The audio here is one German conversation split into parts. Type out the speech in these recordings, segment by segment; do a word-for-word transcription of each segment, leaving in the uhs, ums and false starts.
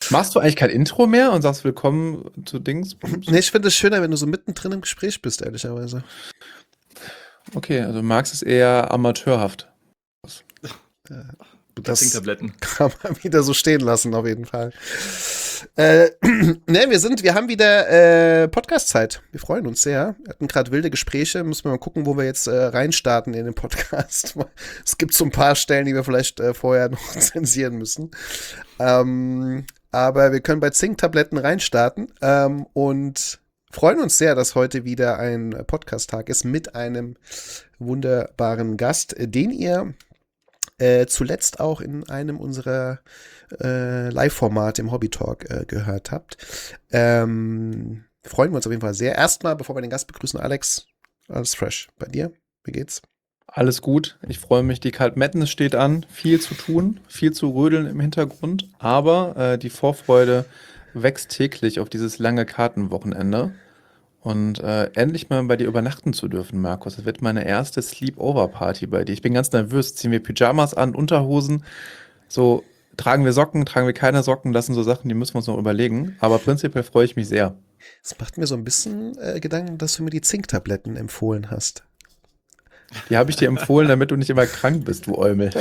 Machst du eigentlich kein Intro mehr und sagst willkommen zu Dingsbums? Nee, ich finde es schöner, wenn du so mittendrin im Gespräch bist, ehrlicherweise. Okay, also du magst es eher amateurhaft. Das Zinktabletten. kann man wieder so stehen lassen, auf jeden Fall. Äh, ne, wir sind, wir haben wieder äh, Podcast-Zeit. Wir freuen uns sehr. Wir hatten gerade wilde Gespräche. Müssen wir mal gucken, wo wir jetzt äh, reinstarten in den Podcast. Es gibt so ein paar Stellen, die wir vielleicht äh, vorher noch zensieren müssen. Ähm, aber wir können bei Zinktabletten reinstarten ähm, und freuen uns sehr, dass heute wieder ein Podcast-Tag ist mit einem wunderbaren Gast, den ihr äh, zuletzt auch in einem unserer äh, Live-Formate im Hobby-Talk äh, gehört habt. Ähm, freuen wir uns auf jeden Fall sehr. Erstmal, bevor wir den Gast begrüßen, Alex, alles fresh. Bei dir? Wie geht's? Alles gut. Ich freue mich. Die Kalt Madness steht an. Viel zu tun, viel zu rödeln im Hintergrund. Aber äh, die Vorfreude wächst täglich auf dieses lange Kartenwochenende. Und äh, endlich mal bei dir übernachten zu dürfen, Markus. Das wird meine erste Sleepover-Party bei dir. Ich bin ganz nervös. Ziehen wir Pyjamas an, Unterhosen. So, tragen wir Socken, tragen wir keine Socken. Das sind so Sachen, die müssen wir uns noch überlegen. Aber prinzipiell freue ich mich sehr. Es macht mir so ein bisschen äh, Gedanken, dass du mir die Zinktabletten empfohlen hast. Die habe ich dir empfohlen, damit du nicht immer krank bist, du Eumel.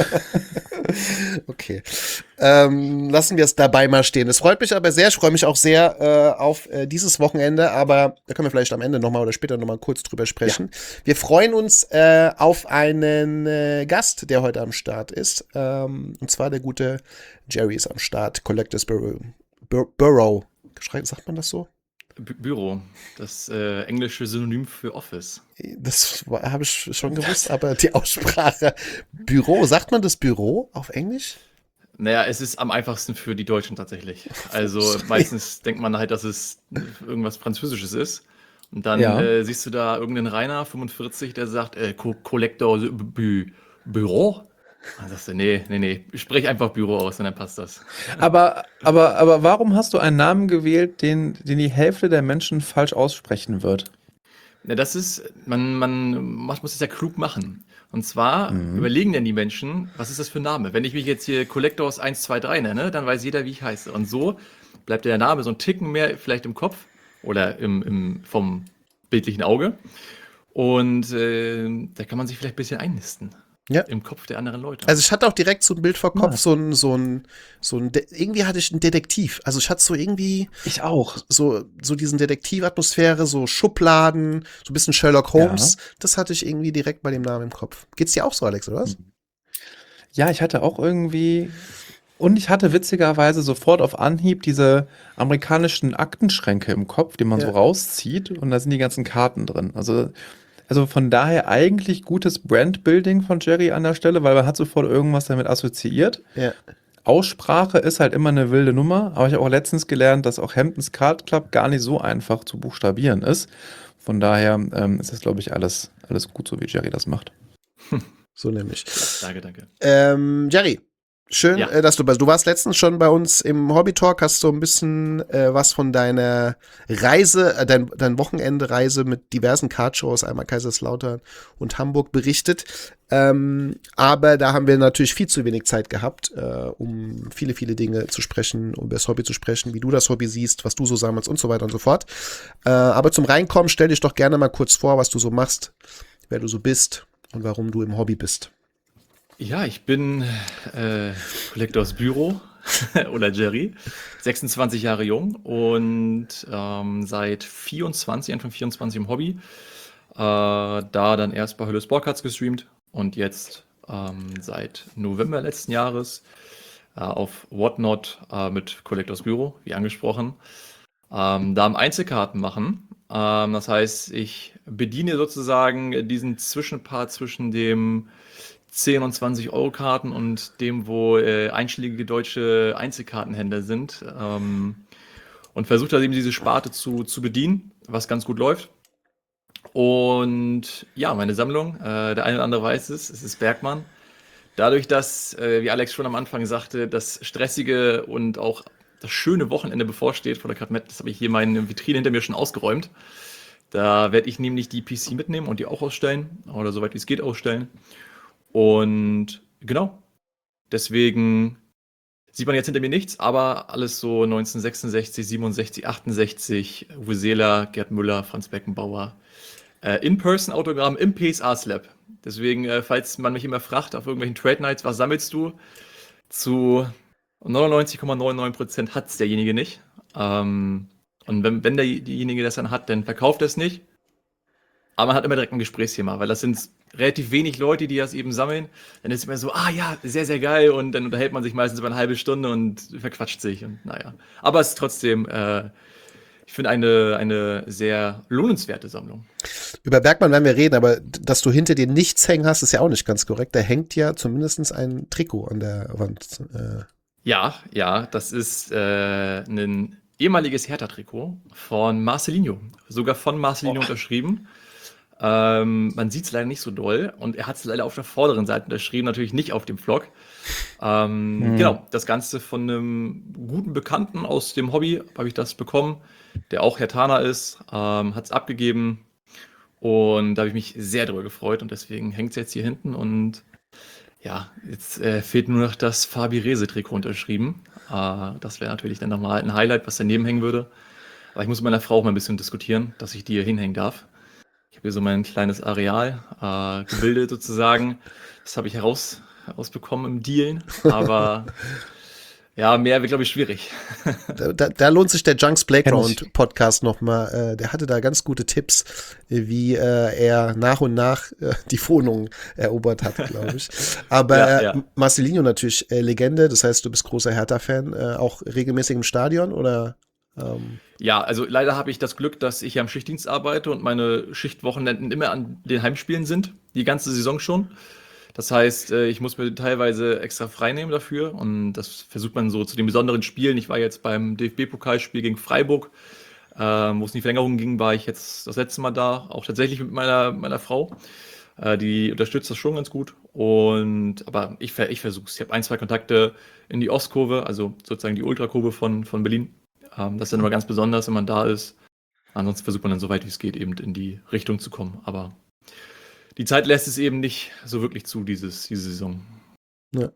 Okay. Ähm, lassen wir es dabei mal stehen. Es freut mich aber sehr. Ich freue mich auch sehr äh, auf äh, dieses Wochenende, aber da können wir vielleicht am Ende nochmal oder später nochmal kurz drüber sprechen. Ja. Wir freuen uns äh, auf einen äh, Gast, der heute am Start ist. Ähm, und zwar der gute Jerry ist am Start. Collectors Bureau. Bur- Bureau. Sagt man das so? Bü- Büro, das äh, englische Synonym für Office. Das habe ich schon gewusst, aber die Aussprache Büro, sagt man das Büro auf Englisch? Naja, es ist am einfachsten für die Deutschen tatsächlich. Also meistens denkt man halt, dass es irgendwas Französisches ist. Und dann Ja. äh, siehst du da irgendeinen Rainer, fünfundvierzig, der sagt, äh, Co- Collector Bü Büro? Dann sagst du, nee, nee, nee, sprich einfach Büro aus und dann passt das. Aber, aber, aber warum hast du einen Namen gewählt, den, den die Hälfte der Menschen falsch aussprechen wird? Na, das ist, man, man macht, muss es ja klug machen. Und zwar Mhm. überlegen denn die Menschen, was ist das für ein Name? Wenn ich mich jetzt hier Collectors eins zwei drei nenne, dann weiß jeder, wie ich heiße. Und so bleibt der Name so ein Ticken mehr vielleicht im Kopf oder im, im, vom bildlichen Auge. Und äh, da kann man sich vielleicht ein bisschen einnisten. Ja. Im Kopf der anderen Leute. Also ich hatte auch direkt so ein Bild vor Kopf, Ja. so ein, so ein, so ein, De- irgendwie hatte ich einen Detektiv. Also ich hatte so irgendwie Ich auch. so, so diesen Detektivatmosphäre, so Schubladen, so ein bisschen Sherlock Holmes. Das hatte ich irgendwie direkt bei dem Namen im Kopf. Geht's dir auch so, Alex, oder was? Ja, ich hatte auch irgendwie. Und ich hatte witzigerweise sofort auf Anhieb diese amerikanischen Aktenschränke im Kopf, die man Ja. so rauszieht und da sind die ganzen Karten drin. Also, also von daher eigentlich gutes Brandbuilding von Jerry an der Stelle, weil man hat sofort irgendwas damit assoziiert. Ja. Aussprache ist halt immer eine wilde Nummer, aber ich habe auch letztens gelernt, dass auch Hamptons Card Club gar nicht so einfach zu buchstabieren ist. Von daher ähm, ist das, glaube ich, alles, alles gut, so wie Jerry das macht. So nämlich. Danke, danke. Ähm, Jerry, schön, Ja. äh, dass du bist. Du warst letztens schon bei uns im Hobby Talk, hast so ein bisschen äh, was von deiner Reise, äh, dein, dein Wochenende-Reise mit diversen Cardshows, einmal Kaiserslautern und Hamburg berichtet. Ähm, aber da haben wir natürlich viel zu wenig Zeit gehabt, äh, um viele, viele Dinge zu sprechen, um über das Hobby zu sprechen, wie du das Hobby siehst, was du so sammelst und so weiter und so fort. Äh, aber zum Reinkommen, stell dich doch gerne mal kurz vor, was du so machst, wer du so bist und warum du im Hobby bist. Ja, ich bin äh, Collectors Büro oder Jerry, sechsundzwanzig Jahre jung und ähm, seit vierundzwanzig, Anfang vierundzwanzig im Hobby. Äh, da dann erst bei Hölle Sportcards gestreamt und jetzt ähm, seit November letzten Jahres äh, auf Whatnot äh, mit Collectors Büro, wie angesprochen. Ähm, da am Einzelkarten machen. Ähm, das heißt, ich bediene sozusagen diesen Zwischenpart zwischen dem zehn und zwanzig Euro Karten und dem, wo äh, einschlägige deutsche Einzelkartenhändler sind. Ähm, und versuche da eben diese Sparte zu, zu bedienen, was ganz gut läuft. Und ja, meine Sammlung, äh, der eine oder andere weiß es, es ist Bergmann. Dadurch, dass, äh, wie Alex schon am Anfang sagte, das stressige und auch das schöne Wochenende bevorsteht von der Card Madness, habe ich hier meine Vitrine hinter mir schon ausgeräumt. Da werde ich nämlich die P C mitnehmen und die auch ausstellen oder soweit wie es geht ausstellen. Und genau, deswegen Sieht man jetzt hinter mir nichts, aber alles so neunzehnhundertsechsundsechzig, siebenundsechzig, achtundsechzig, Uwe Seeler, Gerd Müller, Franz Beckenbauer. Äh, In-Person-Autogramm im P S A-Slab. Deswegen, äh, falls man mich immer fragt auf irgendwelchen Trade Nights, was sammelst du? Zu neunundneunzig Komma neunundneunzig Prozent hat es derjenige nicht. Ähm, und wenn, wenn der, derjenige das dann hat, dann verkauft er es nicht. Aber man hat immer direkt ein Gesprächsthema, weil das sind relativ wenig Leute, die das eben sammeln. Dann ist es immer so, ah ja, sehr, sehr geil. Und dann unterhält man sich meistens über eine halbe Stunde und verquatscht sich. Und naja. Aber es ist trotzdem, äh, ich finde, eine, eine sehr lohnenswerte Sammlung. Über Bergmann werden wir reden, aber dass du hinter dir nichts hängen hast, ist ja auch nicht ganz korrekt. Da hängt ja zumindest ein Trikot an der Wand. Äh. Ja, ja, das ist äh, ein ehemaliges Hertha-Trikot von Marcelinho. Sogar von Marcelinho oh. unterschrieben. Ähm, man sieht es leider nicht so doll und er hat es leider auf der vorderen Seite unterschrieben, natürlich nicht auf dem Vlog. Ähm, mhm. Genau, das Ganze von einem guten Bekannten aus dem Hobby habe ich das bekommen, der auch Hertaner ist, ähm, hat es abgegeben und da habe ich mich sehr drüber gefreut und deswegen hängt es jetzt hier hinten und ja, jetzt äh, fehlt nur noch das Fabi Rehse-Trikot unterschrieben. Äh, das wäre natürlich dann nochmal ein Highlight, was daneben hängen würde. Aber ich muss mit meiner Frau auch mal ein bisschen diskutieren, dass ich die hier hinhängen darf. Ich habe hier so mein kleines Areal äh, gebildet sozusagen. Das habe ich heraus, herausbekommen im Dealen. Aber ja, mehr wird, glaube ich, schwierig. Da, da, da lohnt sich der Junks Playground Podcast nochmal. Äh, der hatte da ganz gute Tipps, wie äh, er nach und nach äh, die Wohnung erobert hat, glaube ich. Aber ja, ja. Äh, Marcelinho natürlich äh, Legende. Das heißt, du bist großer Hertha-Fan. Äh, auch regelmäßig im Stadion oder? Ähm Ja, also leider habe ich das Glück, dass ich ja im Schichtdienst arbeite und meine Schichtwochenenden immer an den Heimspielen sind. Die ganze Saison schon. Das heißt, ich muss mir teilweise extra frei nehmen dafür und das versucht man so zu den besonderen Spielen. Ich war jetzt beim D F B-Pokalspiel gegen Freiburg, äh, wo es in die Verlängerung ging, war ich jetzt das letzte Mal da, auch tatsächlich mit meiner, meiner Frau. Äh, die unterstützt das schon ganz gut. Und aber ich, ich versuche es. Ich habe ein, zwei Kontakte in die Ostkurve, also sozusagen die Ultrakurve von, von Berlin. Ähm, das ist dann immer ganz besonders, wenn man da ist. Ansonsten versucht man dann so weit wie es geht, eben in die Richtung zu kommen. Aber die Zeit lässt es eben nicht so wirklich zu, dieses, diese Saison. Ja.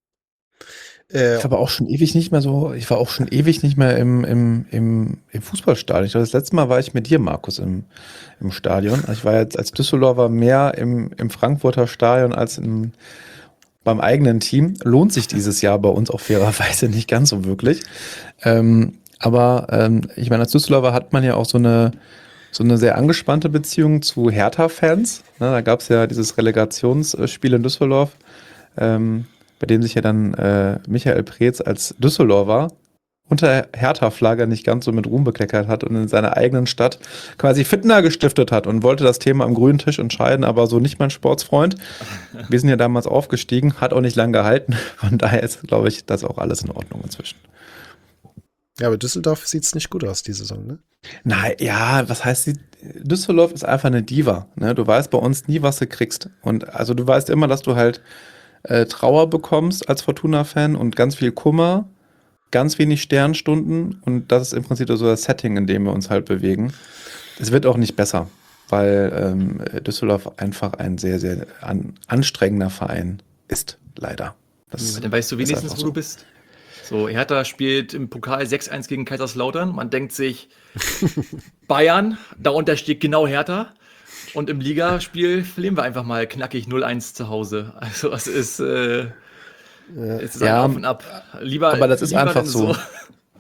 Äh, ich war auch schon ewig nicht mehr so, ich war auch schon ewig nicht mehr im, im, im, im Fußballstadion. Ich glaube, das letzte Mal war ich mit dir, Markus, im, im Stadion. Ich war jetzt als Düsseldorfer mehr im, im Frankfurter Stadion als im, beim eigenen Team. Lohnt sich dieses Jahr bei uns auch fairerweise nicht ganz so wirklich. Ähm, aber ähm, ich meine, als Düsseldorfer hat man ja auch so eine so eine sehr angespannte Beziehung zu Hertha-Fans. Ne, da gab es ja dieses Relegationsspiel in Düsseldorf, ähm, bei dem sich ja dann äh, Michael Preetz als Düsseldorfer unter Hertha-Flagge nicht ganz so mit Ruhm bekleckert hat und in seiner eigenen Stadt quasi Fitna gestiftet hat und wollte das Thema am grünen Tisch entscheiden, aber so nicht mein Sportsfreund. Wir sind ja damals aufgestiegen, hat auch nicht lange gehalten. Von daher ist, glaube ich, das auch alles in Ordnung inzwischen. Ja, aber Düsseldorf sieht es nicht gut aus, die Saison, ne? Nein, ja, was heißt die? Düsseldorf ist einfach eine Diva. Ne? Du weißt bei uns nie, was du kriegst. Und also du weißt immer, dass du halt äh, Trauer bekommst als Fortuna-Fan und ganz viel Kummer, ganz wenig Sternstunden und das ist im Prinzip so das Setting, in dem wir uns halt bewegen. Es wird auch nicht besser, weil ähm, Düsseldorf einfach ein sehr, sehr an, anstrengender Verein ist, leider. Das ja, dann weißt du wenigstens, wo so. du bist. So, Hertha spielt im Pokal sechs eins gegen Kaiserslautern. Man denkt sich, Bayern, darunter steht genau Hertha. Und im Ligaspiel verlieren wir einfach mal knackig null eins zu Hause. Also es ist, äh, es ist ja, ein Auf und Ab. Lieber, aber das ist einfach so. so.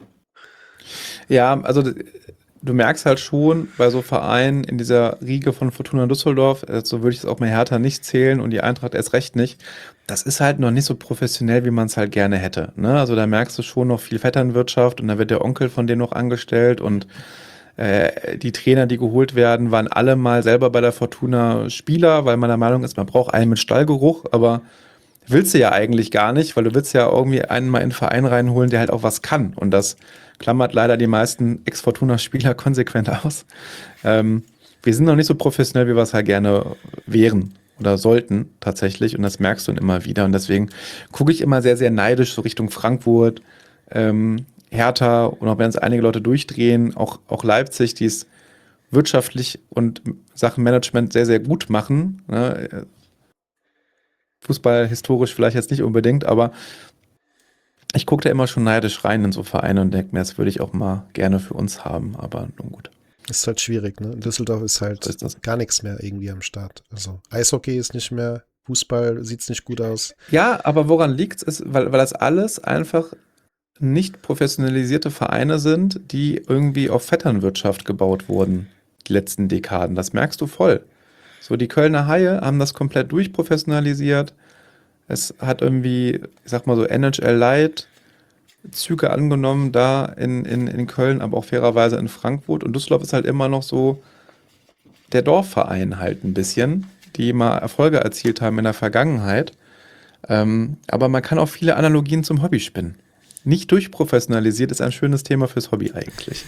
Ja, also du merkst halt schon bei so Vereinen in dieser Riege von Fortuna Düsseldorf, so würde ich es auch mit Hertha nicht zählen und die Eintracht erst recht nicht, das ist halt noch nicht so professionell, wie man es halt gerne hätte. Ne? Also da merkst du schon noch viel Vetternwirtschaft und da wird der Onkel von denen noch angestellt und äh, die Trainer, die geholt werden, waren alle mal selber bei der Fortuna Spieler, weil man der Meinung ist, man braucht einen mit Stallgeruch, aber willst du ja eigentlich gar nicht, weil du willst ja irgendwie einen mal in den Verein reinholen, der halt auch was kann und das klammert leider die meisten Ex-Fortuna-Spieler konsequent aus. Ähm, wir sind noch nicht so professionell, wie wir es halt gerne wären oder sollten tatsächlich und das merkst du dann immer wieder und deswegen gucke ich immer sehr, sehr neidisch so Richtung Frankfurt, ähm, Hertha und auch wenn es einige Leute durchdrehen, auch, auch Leipzig, die es wirtschaftlich und Sachen Management sehr, sehr gut machen. Ne? Fußball historisch vielleicht jetzt nicht unbedingt, aber Ich gucke da immer schon neidisch rein in so Vereine und denke mir, das würde ich auch mal gerne für uns haben, aber nun gut. Ist halt schwierig, ne? In Düsseldorf ist halt So ist das. gar nichts mehr irgendwie am Start. Also Eishockey ist nicht mehr, Fußball sieht's nicht gut aus. Ja, aber woran liegt es? Weil, weil das alles einfach nicht professionalisierte Vereine sind, die irgendwie auf Vetternwirtschaft gebaut wurden, die letzten Dekaden. Das merkst du voll. So, die Kölner Haie haben das komplett durchprofessionalisiert. Es hat irgendwie, ich sag mal so, N H L Light Züge angenommen da in, in, in Köln, aber auch fairerweise in Frankfurt. Und Düsseldorf ist halt immer noch so der Dorfverein halt ein bisschen, die mal Erfolge erzielt haben in der Vergangenheit. Ähm, aber man kann auch viele Analogien zum Hobby spinnen. Nicht durchprofessionalisiert ist ein schönes Thema fürs Hobby eigentlich.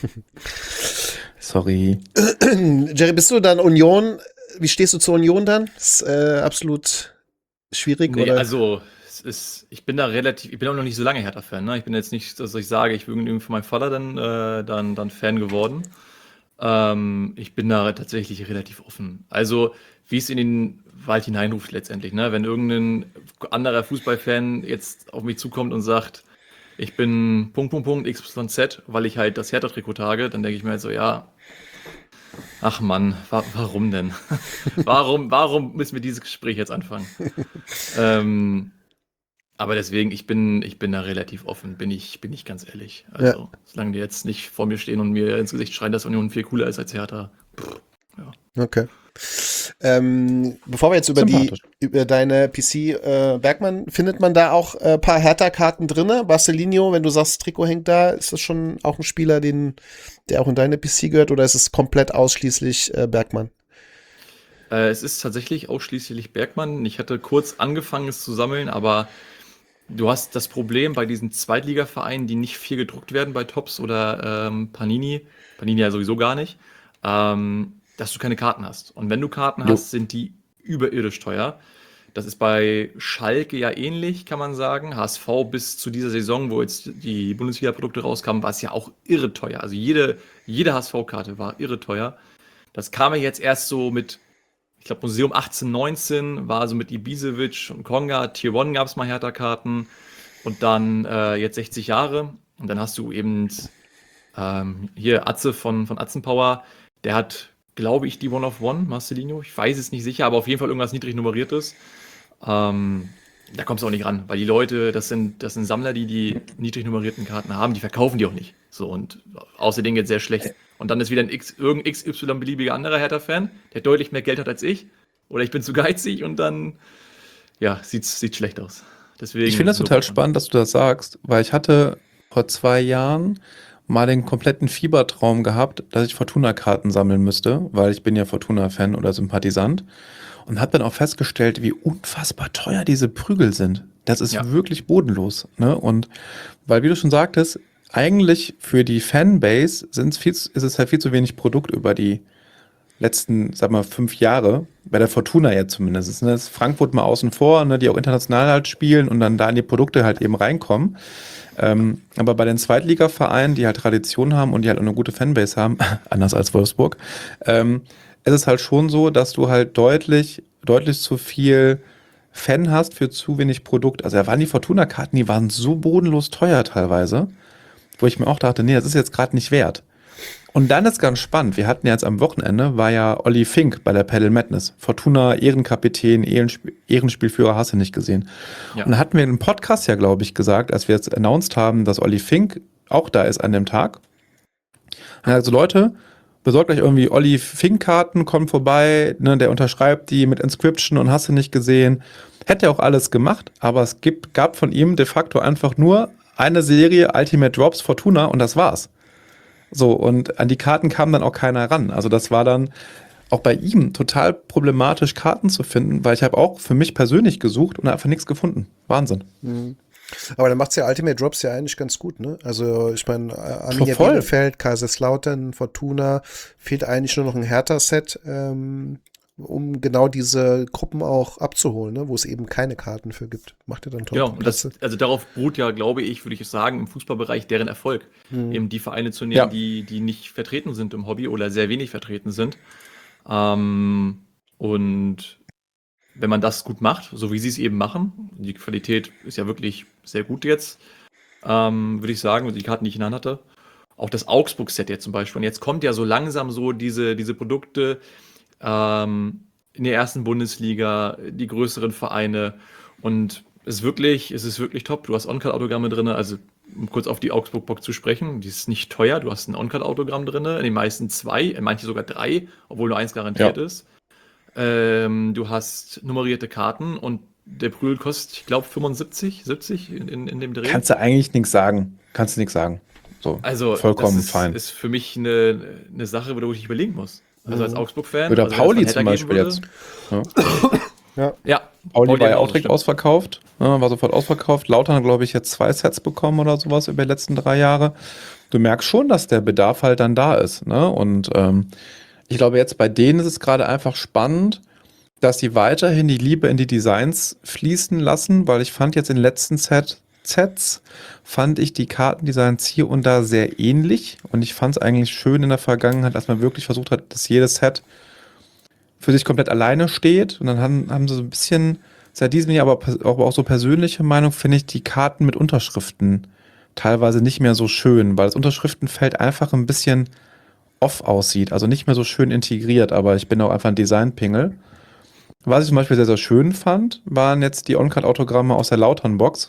Sorry. Jerry, bist du dann Union? Wie stehst du zur Union dann? Ist äh, absolut schwierig, Nee, oder? also es ist, ich bin da relativ, ich bin auch noch nicht so lange Hertha-Fan. Ne? Ich bin jetzt nicht, dass ich sage, ich bin irgendwie von meinem Vater dann, äh, dann, dann Fan geworden. Ähm, ich bin da tatsächlich relativ offen. Also, wie es in den Wald hineinruft letztendlich. Ne? Wenn irgendein anderer Fußballfan jetzt auf mich zukommt und sagt, ich bin Punkt, Punkt, Punkt, X Y Z, weil ich halt das Hertha-Trikot trage, dann denke ich mir halt so, ja, ach Mann, wa warum denn? warum, warum müssen wir dieses Gespräch jetzt anfangen? ähm, aber deswegen, ich bin, ich bin da relativ offen, bin ich, bin ich ganz ehrlich. Also, ja. Solange die jetzt nicht vor mir stehen und mir ins Gesicht schreien, dass Union viel cooler ist als Hertha. Pff, ja. Okay. Ähm, bevor wir jetzt über die über deine P C äh, Bergmann, findet man da auch ein äh, paar Hertha-Karten drin? Marcelinho, wenn du sagst, Trikot hängt da, ist das schon auch ein Spieler, den, der auch in deine P C gehört, oder ist es komplett ausschließlich äh, Bergmann? Äh, es ist tatsächlich ausschließlich Bergmann. Ich hatte kurz angefangen, es zu sammeln, aber du hast das Problem bei diesen Zweitligavereinen, die nicht viel gedruckt werden bei Topps oder ähm, Panini, Panini ja sowieso gar nicht, ähm, dass du keine Karten hast. Und wenn du Karten Jo. hast, sind die überirdisch teuer. Das ist bei Schalke ja ähnlich, kann man sagen. H S V bis zu dieser Saison, wo jetzt die Bundesliga-Produkte rauskamen, war es ja auch irre teuer. Also jede, jede H S V-Karte war irre teuer. Das kam ja jetzt erst so mit, ich glaube, Museum achtzehn, neunzehn war so mit Ibisevic und Konga. Tier eins gab es mal Hertha-Karten. Und dann äh, jetzt sechzig Jahre. Und dann hast du eben ähm, hier Atze von, von Atzenpower. Der hat, glaube ich, die One of One, Marcelinho. Ich weiß es nicht sicher, aber auf jeden Fall irgendwas niedrig nummeriertes. Ähm, da kommst du auch nicht ran, weil die Leute, das sind, das sind Sammler, die die niedrig nummerierten Karten haben, die verkaufen die auch nicht. So, und außerdem jetzt sehr schlecht. Und dann ist wieder ein X, irgendein X Y-beliebiger anderer Hertha-Fan, der deutlich mehr Geld hat als ich. Oder ich bin zu geizig und dann, ja, sieht's, sieht schlecht aus. Deswegen, ich finde das so total spannend, dass du das sagst, weil ich hatte vor zwei Jahren mal den kompletten Fiebertraum gehabt, dass ich Fortuna-Karten sammeln müsste, weil ich bin ja Fortuna-Fan oder Sympathisant, und habe dann auch festgestellt, wie unfassbar teuer diese Prügel sind. Das ist Ja. wirklich bodenlos. Ne? Und weil, wie du schon sagtest, eigentlich für die Fanbase sind's viel, ist es halt viel zu wenig Produkt über die letzten, sag mal, fünf Jahre, bei der Fortuna jetzt zumindest. Ne? Das ist Frankfurt mal außen vor, ne, die auch international halt spielen und dann da in die Produkte halt eben reinkommen. Ähm, aber bei den Zweitligavereinen, die halt Tradition haben und die halt auch eine gute Fanbase haben, anders als Wolfsburg, ähm, ist es halt schon so, dass du halt deutlich, deutlich zu viel Fan hast für zu wenig Produkt. Also da waren die Fortuna-Karten, die waren so bodenlos teuer teilweise, wo ich mir auch dachte, nee, das ist jetzt gerade nicht wert. Und dann ist ganz spannend, wir hatten jetzt am Wochenende, war ja Olli Fink bei der Paddle Madness. Fortuna, Ehrenkapitän, Ehrenspiel, Ehrenspielführer, hast du nicht gesehen. Ja. Und da hatten wir im Podcast ja, glaube ich, gesagt, als wir jetzt announced haben, dass Olli Fink auch da ist an dem Tag. Und er hat so, Leute, besorgt euch irgendwie Olli Fink-Karten, kommt vorbei, ne, der unterschreibt die mit Inscription und hast du nicht gesehen. Hätte er auch alles gemacht, aber es gibt, gab von ihm de facto einfach nur eine Serie Ultimate Drops Fortuna und das war's. So, und an die Karten kam dann auch keiner ran. Also das war dann auch bei ihm total problematisch, Karten zu finden, weil ich habe auch für mich persönlich gesucht und einfach nichts gefunden. Wahnsinn. Mhm. Aber dann macht's ja Ultimate Drops ja eigentlich ganz gut, ne? Also ich meine, Arminia Voll. Bielefeld, Kaiserslautern, Fortuna, fehlt eigentlich nur noch ein Hertha-Set, ähm, um genau diese Gruppen auch abzuholen, ne? Wo es eben keine Karten für gibt. Macht ihr dann toll. Genau, und das, also darauf beruht ja, glaube ich, würde ich sagen, im Fußballbereich deren Erfolg. Mhm. Eben die Vereine zu nehmen, Ja. die, die nicht vertreten sind im Hobby oder sehr wenig vertreten sind. Ähm, und wenn man das gut macht, so wie sie es eben machen, die Qualität ist ja wirklich sehr gut jetzt, ähm, würde ich sagen, die Karten, die ich in der Hand hatte. Auch das Augsburg-Set jetzt zum Beispiel. Und jetzt kommt ja so langsam so diese, diese Produkte ähm, in der ersten Bundesliga, die größeren Vereine. Und es ist wirklich, es ist wirklich top. Du hast On-Card-Autogramme drin, also um kurz auf die Augsburg-Box zu sprechen, die ist nicht teuer. Du hast ein On-Card-Autogramm drin, in den meisten zwei, in manchen sogar drei, obwohl nur eins garantiert Ja. ist. Ähm, du hast nummerierte Karten und der Prügel kostet, ich glaube, fünfundsiebzig, siebzig in, in, in dem Dreh. Kannst du eigentlich nichts sagen. Kannst du nichts sagen. So, Also, vollkommen das ist, fein. ist für mich eine, eine Sache, wo ich überlegen muss. Also als Mhm. Augsburg-Fan. Oder also Pauli wenn es zum Hertha geben Beispiel würde- jetzt. Ja. Ja. Ja, Pauli war ja auch auch direkt ausverkauft, ne, war sofort ausverkauft. Lautern hat, glaube ich, jetzt zwei Sets bekommen oder sowas über die letzten drei Jahre. Du merkst schon, dass der Bedarf halt dann da ist. Ne? Und ähm, ich glaube, jetzt bei denen ist es gerade einfach spannend, dass sie weiterhin die Liebe in die Designs fließen lassen, weil ich fand jetzt in den letzten Set, Sets, fand ich die Kartendesigns hier und da sehr ähnlich. Und ich fand es eigentlich schön in der Vergangenheit, dass man wirklich versucht hat, dass jedes Set für sich komplett alleine steht. Und dann haben, haben sie so ein bisschen, seit diesem Jahr aber pers- auch, auch so persönliche Meinung, finde ich die Karten mit Unterschriften teilweise nicht mehr so schön, weil das Unterschriftenfeld einfach ein bisschen off aussieht. Also nicht mehr so schön integriert, aber ich bin auch einfach ein Designpingel. Was ich zum Beispiel sehr, sehr schön fand, waren jetzt die On-Card-Autogramme aus der Lautern-Box,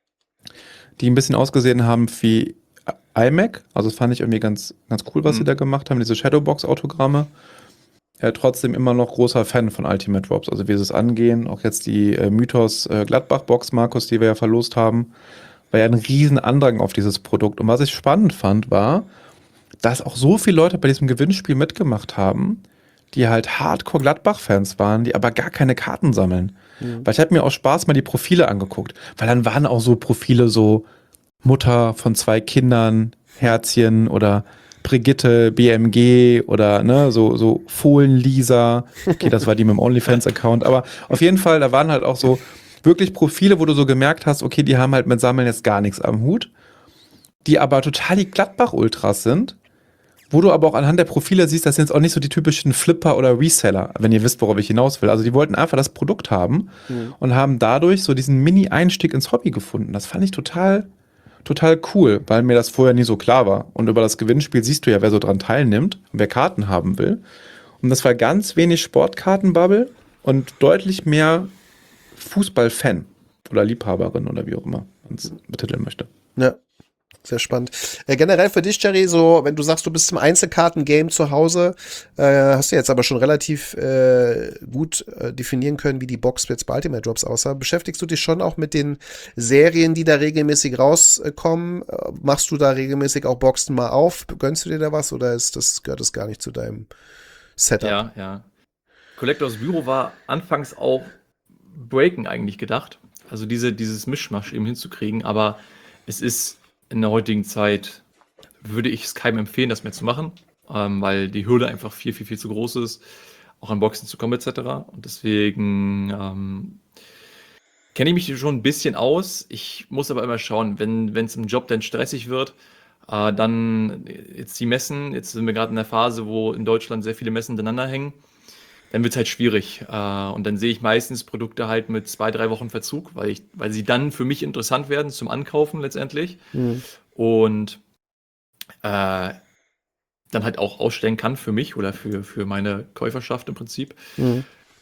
die ein bisschen ausgesehen haben wie iMac. Also das fand ich irgendwie ganz, ganz cool, was Mhm. sie da gemacht haben, diese Shadowbox-Autogramme. Ja, trotzdem immer noch großer Fan von Ultimate Drops, also wie sie es angehen. Auch jetzt die äh, Mythos äh, Gladbach-Box, Markus, die wir ja verlost haben, war ja ein riesen Andrang auf dieses Produkt. Und was ich spannend fand, war, dass auch so viele Leute bei diesem Gewinnspiel mitgemacht haben, die halt Hardcore Gladbach-Fans waren, die aber gar keine Karten sammeln. Mhm. Weil ich habe mir aus Spaß mal die Profile angeguckt, weil dann waren auch so Profile so Mutter von zwei Kindern, Herzchen oder Brigitte, B M G oder ne, so, so Fohlen-Lisa. Okay, das war die mit dem OnlyFans-Account, aber auf jeden Fall, da waren halt auch so wirklich Profile, wo du so gemerkt hast, okay, die haben halt mit Sammeln jetzt gar nichts am Hut, die aber total die Gladbach-Ultras sind, wo du aber auch anhand der Profile siehst, das sind jetzt auch nicht so die typischen Flipper oder Reseller, wenn ihr wisst, worauf ich hinaus will. Also die wollten einfach das Produkt haben Mhm. und haben dadurch so diesen Mini-Einstieg ins Hobby gefunden. Das fand ich total, total cool, weil mir das vorher nie so klar war. Und über das Gewinnspiel siehst du ja, wer so dran teilnimmt und wer Karten haben will. Und das war ganz wenig Sportkartenbubble und deutlich mehr Fußballfan oder Liebhaberin oder wie auch immer man es betiteln möchte. Ja, sehr spannend. Äh, generell für dich, Jerry, so, wenn du sagst, du bist im Einzelkarten-Game zu Hause, äh, hast du jetzt aber schon relativ äh, gut äh, definieren können, wie die Box jetzt bei Ultimate Drops aussah. Beschäftigst du dich schon auch mit den Serien, die da regelmäßig rauskommen? Äh, machst du da regelmäßig auch Boxen mal auf? Gönnst du dir da was oder ist das, gehört das gar nicht zu deinem Setup? Ja, ja. Collectors Büro war anfangs auch Breaken eigentlich gedacht. Also diese, dieses Mischmasch eben hinzukriegen. Aber es ist in der heutigen Zeit, würde ich es keinem empfehlen, das mehr zu machen, ähm, weil die Hürde einfach viel, viel, viel zu groß ist, auch an Boxen zu kommen et cetera. Und deswegen ähm, kenne ich mich schon ein bisschen aus. Ich muss aber immer schauen, wenn es im Job dann stressig wird, äh, dann jetzt die Messen, jetzt sind wir gerade in der Phase, wo in Deutschland sehr viele Messen miteinander hängen, dann wird es halt schwierig. Äh, und dann sehe ich meistens Produkte halt mit zwei, drei Wochen Verzug, weil, ich, weil sie dann für mich interessant werden zum Ankaufen letztendlich. Mhm. Und äh, dann halt auch ausstellen kann für mich oder für, für meine Käuferschaft im Prinzip. Mhm.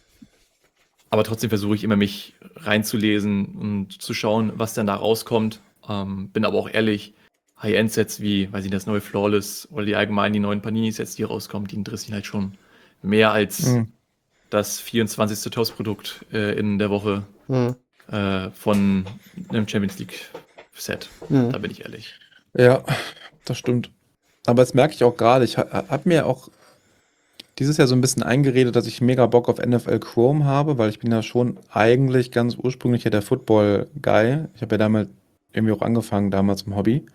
Aber trotzdem versuche ich immer, mich reinzulesen und zu schauen, was dann da rauskommt. Ähm, bin aber auch ehrlich, High-End-Sets wie, weiß ich nicht, das neue Flawless oder die allgemein die neuen Panini-Sets, die rauskommen, die interessieren halt schon mehr als Mhm. das vierundzwanzigste Toast-Produkt äh, in der Woche Mhm. äh, von einem Champions League-Set. Mhm. Da bin ich ehrlich. Ja, das stimmt. Aber das merke ich auch gerade. Ich ha- habe mir auch dieses Jahr so ein bisschen eingeredet, dass ich mega Bock auf N F L Chrome habe, weil ich bin ja schon eigentlich ganz ursprünglich ja der Football-Guy. Ich habe ja damals irgendwie auch angefangen, damals im Hobby.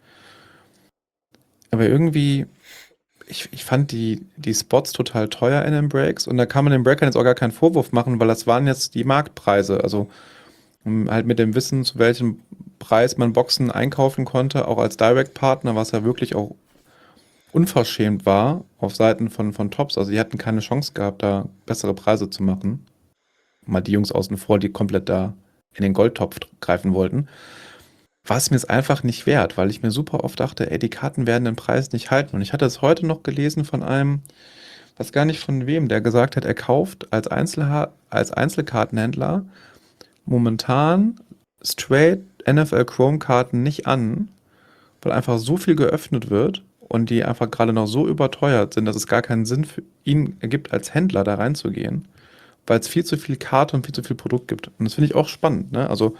Aber irgendwie, ich, ich fand die, die Spots total teuer in den Breaks und da kann man den Breakern jetzt auch gar keinen Vorwurf machen, weil das waren jetzt die Marktpreise. Also um halt mit dem Wissen, zu welchem Preis man Boxen einkaufen konnte, auch als Direct-Partner, was ja wirklich auch unverschämt war auf Seiten von, von Tops. Also die hatten keine Chance gehabt, da bessere Preise zu machen. Mal die Jungs außen vor, die komplett da in den Goldtopf greifen wollten. war es mir es einfach nicht wert, weil ich mir super oft dachte, ey, die Karten werden den Preis nicht halten. Und ich hatte es heute noch gelesen von einem, weiß gar nicht von wem, der gesagt hat, er kauft als, Einzelha als Einzelkartenhändler momentan straight N F L Chrome-Karten nicht an, weil einfach so viel geöffnet wird und die einfach gerade noch so überteuert sind, dass es gar keinen Sinn für ihn ergibt, als Händler da reinzugehen, weil es viel zu viel Karte und viel zu viel Produkt gibt. Und das finde ich auch spannend, ne? Also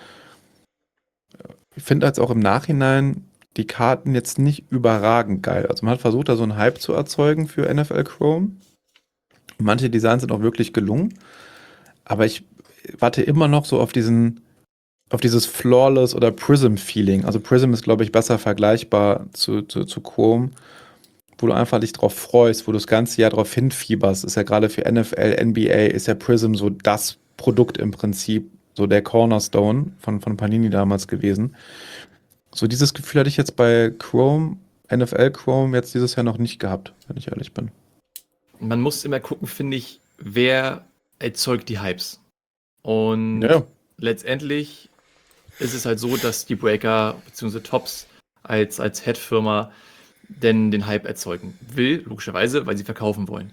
ich finde jetzt auch im Nachhinein die Karten jetzt nicht überragend geil. Also man hat versucht, da so einen Hype zu erzeugen für N F L Chrome. Manche Designs sind auch wirklich gelungen, aber ich warte immer noch so auf diesen, auf dieses Flawless oder Prism-Feeling. Also Prism ist, glaube ich, besser vergleichbar zu, zu, zu Chrome, wo du einfach dich drauf freust, wo du das ganze Jahr drauf hinfieberst. Ist ja gerade für N F L, N B A, ist ja Prism so das Produkt im Prinzip, so der Cornerstone von, von Panini damals gewesen. So dieses Gefühl hatte ich jetzt bei Chrome, N F L Chrome, jetzt dieses Jahr noch nicht gehabt, wenn ich ehrlich bin. Man muss immer gucken, finde ich, wer erzeugt die Hypes. Und Ja. letztendlich ist es halt so, dass die Breaker bzw. Tops als, als Head-Firma denn den Hype erzeugen will, logischerweise, weil sie verkaufen wollen.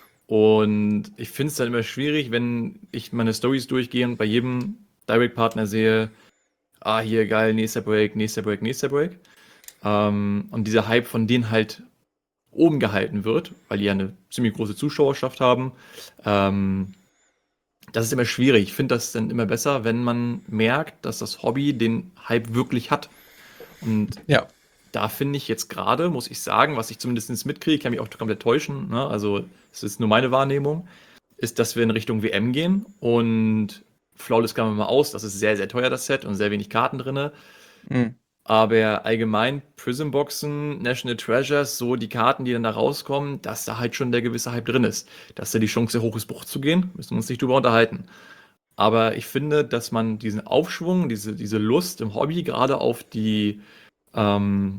Und ich finde es dann immer schwierig, wenn ich meine Stories durchgehe und bei jedem Direct-Partner sehe, ah, hier geil, nächster Break, nächster Break, nächster Break. Ähm, und dieser Hype von denen halt oben gehalten wird, weil die ja eine ziemlich große Zuschauerschaft haben. Ähm, das ist immer schwierig. Ich finde das dann immer besser, wenn man merkt, dass das Hobby den Hype wirklich hat. Und Ja. da finde ich jetzt gerade, muss ich sagen, was ich zumindest mitkriege, kann mich auch komplett täuschen, ne? Also es ist nur meine Wahrnehmung, ist, dass wir in Richtung W M gehen und Flawless klammern wir mal aus, das ist sehr, sehr teuer, das Set, und sehr wenig Karten drin. Mhm. Aber allgemein Prism-Boxen, National Treasures, so die Karten, die dann da rauskommen, dass da halt schon der gewisse Hype drin ist. Dass da die Chance sehr hoch ist, Bruch zu gehen, müssen wir uns nicht drüber unterhalten. Aber ich finde, dass man diesen Aufschwung, diese, diese Lust im Hobby gerade auf die ähm,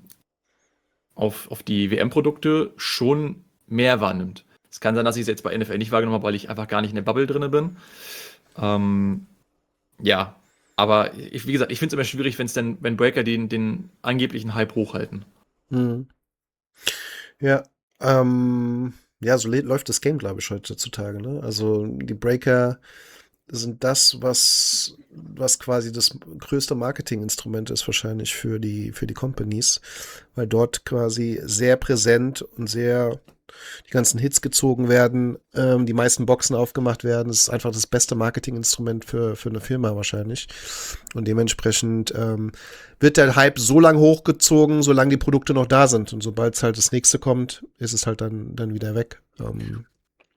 auf, auf die W M-Produkte schon mehr wahrnimmt. Es kann sein, dass ich es jetzt bei N F L nicht wahrgenommen habe, weil ich einfach gar nicht in der Bubble drin bin. Ähm, ja, aber ich, wie gesagt, ich finde es immer schwierig, wenn es denn, wenn Breaker den, den angeblichen Hype hochhalten. Mhm. Ja, ähm, ja, so le- läuft das Game, glaube ich, heutzutage, ne? Also die Breaker sind das, was, was quasi das größte Marketinginstrument ist wahrscheinlich für die, für die Companies, weil dort quasi sehr präsent und sehr die ganzen Hits gezogen werden, ähm, die meisten Boxen aufgemacht werden. Das ist einfach das beste Marketinginstrument für, für eine Firma wahrscheinlich. Und dementsprechend ähm, wird der Hype so lang hochgezogen, solange die Produkte noch da sind. Und sobald es halt das nächste kommt, ist es halt dann, dann wieder weg. Ähm,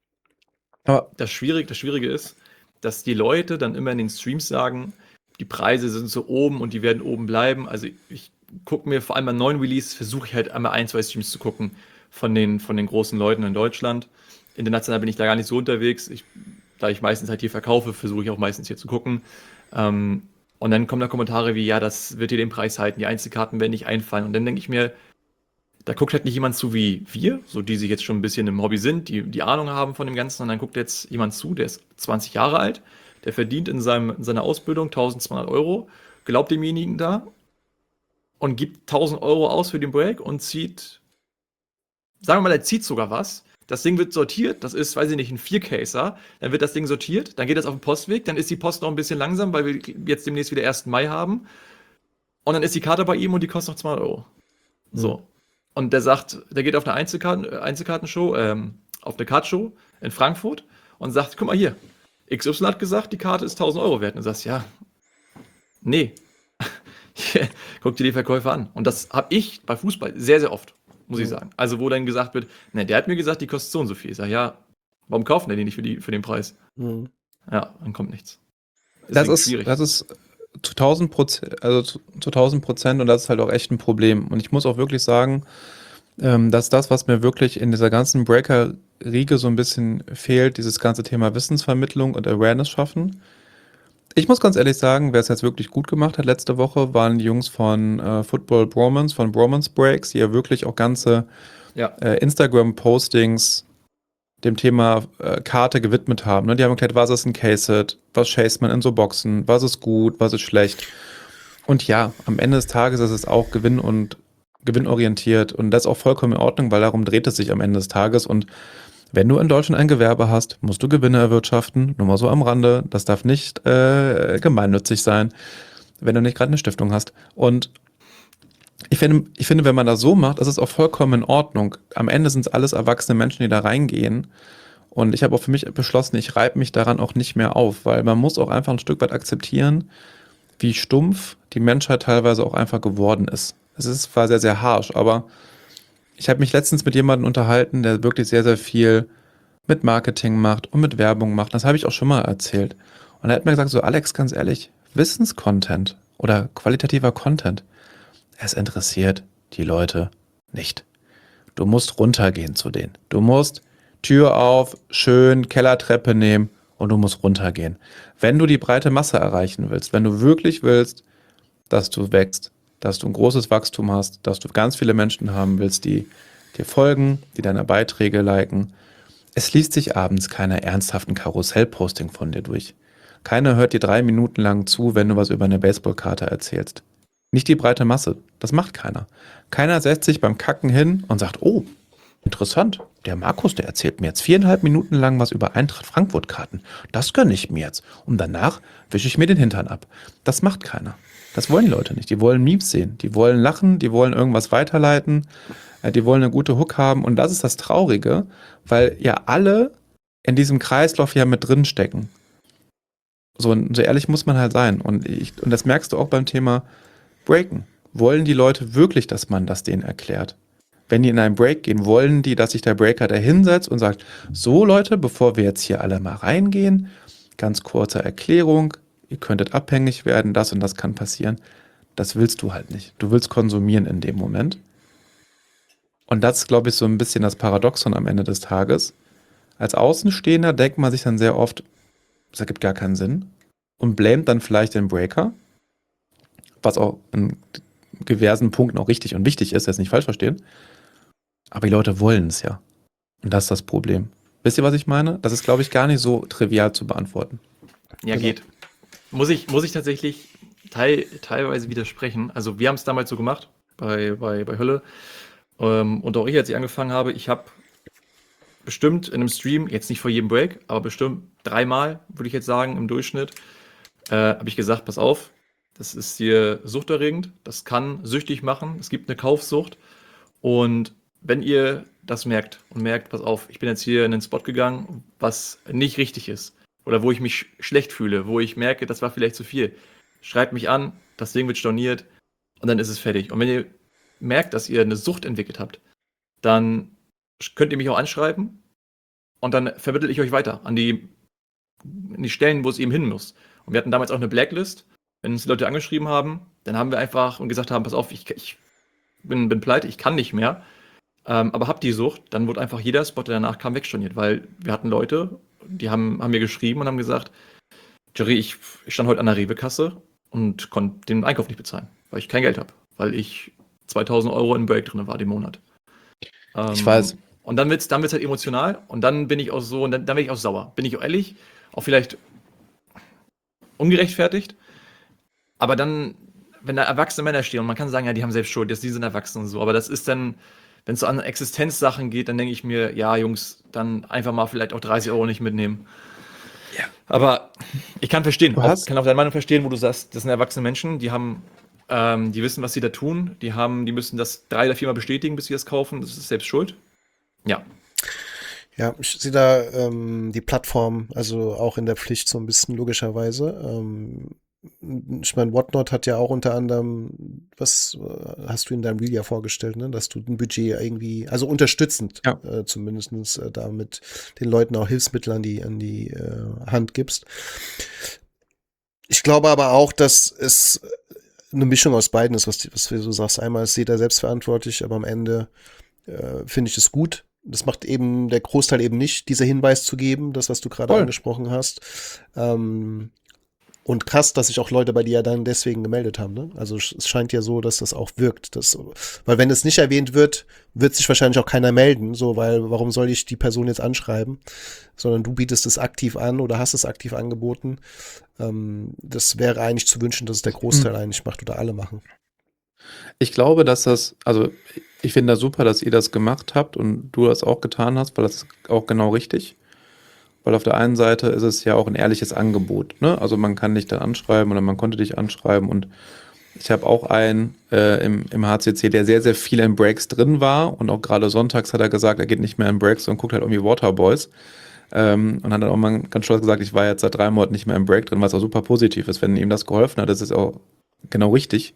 Aber Das Schwierige, das Schwierige ist, dass die Leute dann immer in den Streams sagen, die Preise sind so oben und die werden oben bleiben. Also ich gucke mir vor allem bei neuen Releases, versuche ich halt einmal ein, zwei Streams zu gucken von den, von den großen Leuten in Deutschland. International bin ich da gar nicht so unterwegs. Ich, da ich meistens halt hier verkaufe, versuche ich auch meistens hier zu gucken. Ähm, und dann kommen da Kommentare wie, ja, das wird dir den Preis halten, die Einzelkarten werden nicht einfallen. Und dann denke ich mir, da guckt halt nicht jemand zu wie wir, so die sich jetzt schon ein bisschen im Hobby sind, die die Ahnung haben von dem Ganzen, und dann guckt jetzt jemand zu, der ist zwanzig Jahre alt, der verdient in, seinem, in seiner Ausbildung eintausendzweihundert Euro, glaubt demjenigen da und gibt tausend Euro aus für den Break und zieht, sagen wir mal, der zieht sogar was. Das Ding wird sortiert, das ist, weiß ich nicht, ein vier-Caser, dann wird das Ding sortiert, dann geht das auf den Postweg, dann ist die Post noch ein bisschen langsam, weil wir jetzt demnächst wieder ersten Mai haben, und dann ist die Karte bei ihm und die kostet noch zweihundert Euro. So. Und der sagt, der geht auf eine Einzelkarten, äh, Einzelkartenshow, ähm, auf eine Kartshow in Frankfurt und sagt, guck mal hier, X Y hat gesagt, die Karte ist tausend Euro wert. Und du sagst, ja, nee, guck dir die Verkäufer an. Und das habe ich bei Fußball sehr, sehr oft, muss Mhm. ich sagen. Also wo dann gesagt wird, ne, der hat mir gesagt, die kostet so und so viel. Ich sage, ja, warum kaufen die nicht für, die, für den Preis? Mhm. Ja, dann kommt nichts. das Deswegen ist, schwierig. das ist zu tausend Prozent, also zu, zu tausend Prozent, und das ist halt auch echt ein Problem. Und ich muss auch wirklich sagen, ähm, dass das, was mir wirklich in dieser ganzen Breaker-Riege so ein bisschen fehlt, dieses ganze Thema Wissensvermittlung und Awareness schaffen. Ich muss ganz ehrlich sagen, wer es jetzt wirklich gut gemacht hat letzte Woche, waren die Jungs von äh, Football Bromance, von Bromance Breaks, die ja wirklich auch ganze Ja, äh, Instagram-Postings dem Thema äh, Karte gewidmet haben. Ne? Die haben erklärt, was ist ein Case-Hit, was chased man in so Boxen, was ist gut, was ist schlecht. Und ja, am Ende des Tages ist es auch Gewinn und gewinnorientiert und das ist auch vollkommen in Ordnung, weil darum dreht es sich am Ende des Tages. Und wenn du in Deutschland ein Gewerbe hast, musst du Gewinne erwirtschaften. Nur mal so am Rande. Das darf nicht äh, gemeinnützig sein, wenn du nicht gerade eine Stiftung hast. Und ich finde, ich finde, wenn man das so macht, ist es auch vollkommen in Ordnung. Am Ende sind es alles erwachsene Menschen, die da reingehen. Und ich habe auch für mich beschlossen, ich reibe mich daran auch nicht mehr auf, weil man muss auch einfach ein Stück weit akzeptieren, wie stumpf die Menschheit teilweise auch einfach geworden ist. Es ist zwar sehr, sehr harsh, aber ich habe mich letztens mit jemandem unterhalten, der wirklich sehr, sehr viel mit Marketing macht und mit Werbung macht. Das habe ich auch schon mal erzählt. Und er hat mir gesagt, so Alex, ganz ehrlich, Wissenscontent oder qualitativer Content, es interessiert die Leute nicht. Du musst runtergehen zu denen. Du musst Tür auf, schön Kellertreppe nehmen und du musst runtergehen. Wenn du die breite Masse erreichen willst, wenn du wirklich willst, dass du wächst, dass du ein großes Wachstum hast, dass du ganz viele Menschen haben willst, die dir folgen, die deine Beiträge liken. Es liest sich abends keiner ernsthaften Karussellposting von dir durch. Keiner hört dir drei Minuten lang zu, wenn du was über eine Baseballkarte erzählst. Nicht die breite Masse. Das macht keiner. Keiner setzt sich beim Kacken hin und sagt, oh, interessant, der Markus, der erzählt mir jetzt viereinhalb Minuten lang was über Eintracht Frankfurt-Karten. Das gönne ich mir jetzt. Und danach wische ich mir den Hintern ab. Das macht keiner. Das wollen die Leute nicht. Die wollen Memes sehen. Die wollen lachen, die wollen irgendwas weiterleiten, äh, die wollen eine gute Hook haben. Und das ist das Traurige, weil ja alle in diesem Kreislauf ja mit drin stecken. So, so ehrlich muss man halt sein. Und, ich, und das merkst du auch beim Thema Breaken. Wollen die Leute wirklich, dass man das denen erklärt? Wenn die in einen Break gehen, wollen die, dass sich der Breaker da hinsetzt und sagt, so Leute, bevor wir jetzt hier alle mal reingehen, ganz kurze Erklärung, ihr könntet abhängig werden, das und das kann passieren. Das willst du halt nicht. Du willst konsumieren in dem Moment. Und das ist, glaube ich, so ein bisschen das Paradoxon am Ende des Tages. Als Außenstehender denkt man sich dann sehr oft, das ergibt gar keinen Sinn und blamet dann vielleicht den Breaker, was auch in diversen Punkten auch richtig und wichtig ist, jetzt nicht falsch verstehen. Aber die Leute wollen es ja. Und das ist das Problem. Wisst ihr, was ich meine? Das ist, glaube ich, gar nicht so trivial zu beantworten. Ja, Also, geht. Muss ich, muss ich tatsächlich teil, teilweise widersprechen. Also wir haben es damals so gemacht bei, bei, bei Hölle. Ähm, und auch ich, als ich angefangen habe, ich habe bestimmt in einem Stream, jetzt nicht vor jedem Break, aber bestimmt dreimal, würde ich jetzt sagen, im Durchschnitt, äh, habe ich gesagt, pass auf, das ist hier suchterregend, das kann süchtig machen, es gibt eine Kaufsucht. Und wenn ihr das merkt und merkt, pass auf, ich bin jetzt hier in den Spot gegangen, was nicht richtig ist, oder wo ich mich sch- schlecht fühle, wo ich merke, das war vielleicht zu viel, schreibt mich an, das Ding wird storniert und dann ist es fertig. Und wenn ihr merkt, dass ihr eine Sucht entwickelt habt, dann sch- könnt ihr mich auch anschreiben und dann vermittle ich euch weiter an die, an die Stellen, wo es eben hin muss. Und wir hatten damals auch eine Blacklist. Wenn uns die Leute angeschrieben haben, dann haben wir einfach und gesagt haben, pass auf, ich, ich bin, bin pleite, ich kann nicht mehr, ähm, aber hab die Sucht, dann wurde einfach jeder Spot, der danach kam, wegstorniert, weil wir hatten Leute, die haben, haben mir geschrieben und haben gesagt, Jerry, ich, ich stand heute an der Rewe-Kasse und konnte den Einkauf nicht bezahlen, weil ich kein Geld habe, weil ich zweitausend Euro in Break drin war den Monat. Ähm, ich weiß. Und dann wird's, dann wird's halt emotional und dann bin ich auch so, und dann, dann bin ich auch sauer. Bin ich auch ehrlich, auch vielleicht ungerechtfertigt, aber dann, wenn da erwachsene Männer stehen und man kann sagen, ja, die haben selbst Schuld, jetzt die sind erwachsen und so, aber das ist dann, wenn es so an Existenzsachen geht, dann denke ich mir, ja, Jungs, dann einfach mal vielleicht auch dreißig Euro nicht mitnehmen. Ja. Aber ich kann verstehen, Du auch, hast- kann auch deine Meinung verstehen, wo du sagst, das sind erwachsene Menschen, die haben, ähm, die wissen, was sie da tun, die haben, die müssen das drei oder viermal bestätigen, bis sie das kaufen, das ist selbst schuld. Ja, Ja, ich sehe da ähm, die Plattform, also auch in der Pflicht so ein bisschen logischerweise. Ähm, ich meine, Whatnot hat ja auch unter anderem, was äh, hast du in deinem Reel ja vorgestellt, ne? Dass du ein Budget irgendwie, also unterstützend Ja. äh, zumindest äh, damit den Leuten auch Hilfsmittel an die, an die äh, Hand gibst. Ich glaube aber auch, dass es eine Mischung aus beiden ist, was, die- was du so sagst. Einmal ist jeder selbstverantwortlich, aber am Ende äh, finde ich es gut. Das macht eben der Großteil eben nicht, dieser Hinweis zu geben, das, was du gerade Voll. angesprochen hast. Ähm, Und krass, dass sich auch Leute bei dir ja dann deswegen gemeldet haben, ne? Also es scheint ja so, dass das auch wirkt. Dass, weil wenn es nicht erwähnt wird, wird sich wahrscheinlich auch keiner melden, so, weil warum soll ich die Person jetzt anschreiben? Sondern du bietest es aktiv an oder hast es aktiv angeboten. Ähm, das wäre eigentlich zu wünschen, dass es der Großteil Hm. eigentlich macht oder alle machen. Ich glaube, dass das, also ich finde das super, dass ihr das gemacht habt und du das auch getan hast, weil das ist auch genau richtig. Weil auf der einen Seite ist es ja auch ein ehrliches Angebot, ne? Also man kann dich dann anschreiben oder man konnte dich anschreiben und ich habe auch einen äh, im, im H C C, der sehr, sehr viel in Breaks drin war und auch gerade sonntags hat er gesagt, er geht nicht mehr in Breaks und guckt halt irgendwie Waterboys. Ähm, und hat dann auch mal ganz stolz gesagt, ich war jetzt seit drei Monaten nicht mehr im Break drin, was auch super positiv ist. Wenn ihm das geholfen hat, das ist auch genau richtig.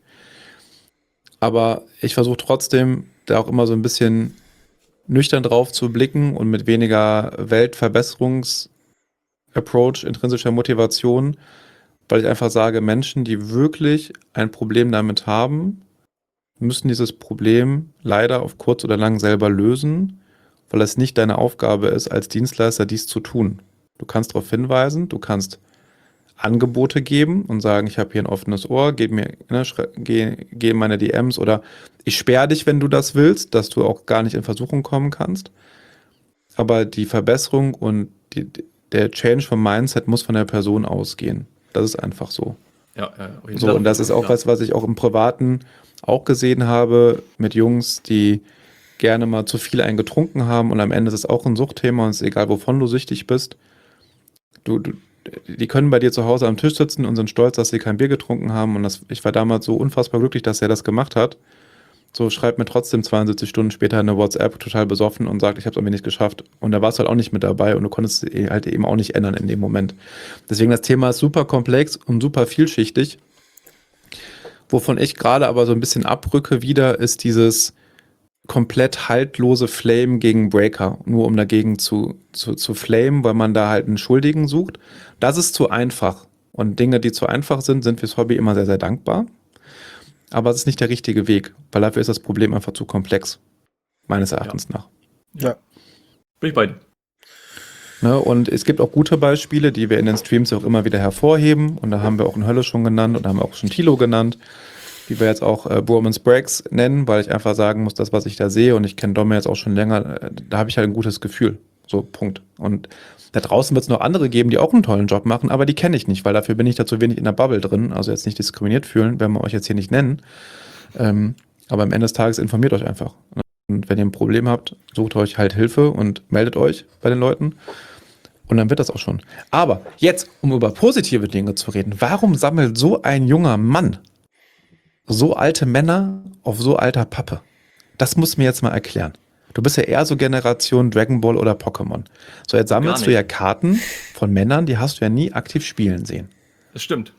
Aber ich versuche trotzdem, da auch immer so ein bisschen nüchtern drauf zu blicken und mit weniger Weltverbesserungs- Approach, intrinsischer Motivation, weil ich einfach sage, Menschen, die wirklich ein Problem damit haben, müssen dieses Problem leider auf kurz oder lang selber lösen, weil es nicht deine Aufgabe ist, als Dienstleister dies zu tun. Du kannst darauf hinweisen, du kannst Angebote geben und sagen, ich habe hier ein offenes Ohr, gib mir, ne, geh, geh in meine D Ms oder ich sperre dich, wenn du das willst, dass du auch gar nicht in Versuchung kommen kannst. Aber die Verbesserung und die, der Change vom Mindset muss von der Person ausgehen. Das ist einfach so. Ja, ja, auf jeden So, Fall. und das ist auch was, was ich auch im Privaten auch gesehen habe mit Jungs, die gerne mal zu viel einen getrunken haben und am Ende ist es auch ein Suchtthema und es ist egal, wovon du süchtig bist. Du, du, die können bei dir zu Hause am Tisch sitzen und sind stolz, dass sie kein Bier getrunken haben und das, ich war damals so unfassbar glücklich, dass er das gemacht hat. So, schreibt mir trotzdem zweiundsiebzig Stunden später eine WhatsApp total besoffen und sagt, ich habe es irgendwie nicht geschafft. Und da warst du halt auch nicht mit dabei und du konntest es halt eben auch nicht ändern in dem Moment. Deswegen das Thema ist super komplex und super vielschichtig. Wovon ich gerade aber so ein bisschen abrücke wieder, ist dieses komplett haltlose Flame gegen Breaker, nur um dagegen zu, zu, zu flamen, weil man da halt einen Schuldigen sucht. Das ist zu einfach. Und Dinge, die zu einfach sind, sind fürs Hobby immer sehr, sehr dankbar. Aber es ist nicht der richtige Weg, weil dafür ist das Problem einfach zu komplex. Meines Erachtens nach. Ja. Bin ich bei dir. Ne, und es gibt auch gute Beispiele, die wir in den Streams auch immer wieder hervorheben. Und da haben wir auch in Hölle schon genannt und da haben wir auch schon Thilo genannt, die wir jetzt auch äh, Burmans Breaks nennen, weil ich einfach sagen muss, das, was ich da sehe, und ich kenne Dom jetzt auch schon länger, äh, da habe ich halt ein gutes Gefühl. So, Punkt. Und da draußen wird es noch andere geben, die auch einen tollen Job machen, aber die kenne ich nicht, weil dafür bin ich da zu wenig in der Bubble drin. Also jetzt nicht diskriminiert fühlen, werden wir euch jetzt hier nicht nennen. Ähm, aber am Ende des Tages informiert euch einfach. Und wenn ihr ein Problem habt, sucht euch halt Hilfe und meldet euch bei den Leuten. Und dann wird das auch schon. Aber jetzt, um über positive Dinge zu reden, warum sammelt so ein junger Mann so alte Männer auf so alter Pappe? Das musst du mir jetzt mal erklären. Du bist ja eher so Generation Dragon Ball oder Pokémon. So, jetzt sammelst du ja Karten von Männern, die hast du ja nie aktiv spielen sehen. Das stimmt.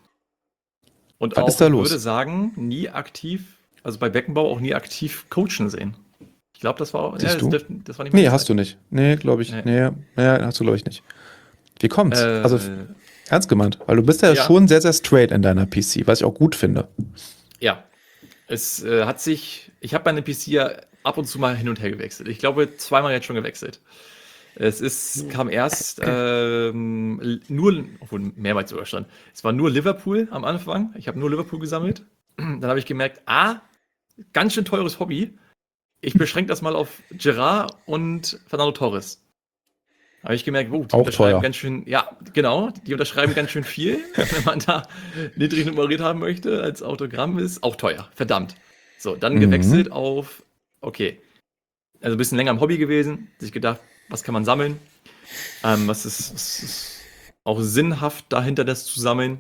Und Was auch, ist da los? Ich würde sagen, nie aktiv, also bei Beckenbauer auch nie aktiv coachen sehen. Ich glaube, das war auch, Siehst ja, du? das, das war nicht Nee, meine hast Zeit. du nicht. Nee, glaube ich. Nee. Nee, nee, hast du, glaube ich, nicht. Wie kommt's? Äh, Also, ernst gemeint, weil du bist ja, Ja. schon sehr, sehr straight in deiner P C, was ich auch gut finde. Ja, es äh, hat sich, ich habe meine P C ja ab und zu mal hin und her gewechselt. Ich glaube, zweimal jetzt schon gewechselt. Es ist, kam erst ähm, l- nur, obwohl mehrmals sogar schon. Es war nur Liverpool am Anfang. Ich habe nur Liverpool gesammelt. Dann habe ich gemerkt, ah, ganz schön teures Hobby. Ich beschränke das mal auf Gerard und Fernando Torres. Habe ich gemerkt, oh, die Auch unterschreiben teuer. ganz schön, ja, genau, die unterschreiben ganz schön viel, wenn man da niedrig nummeriert haben möchte, als Autogramm ist, auch teuer, verdammt. So, dann Mhm. gewechselt auf, okay, also ein bisschen länger im Hobby gewesen, sich gedacht, was kann man sammeln? Ähm, was, ist, was ist auch sinnhaft dahinter, das zu sammeln?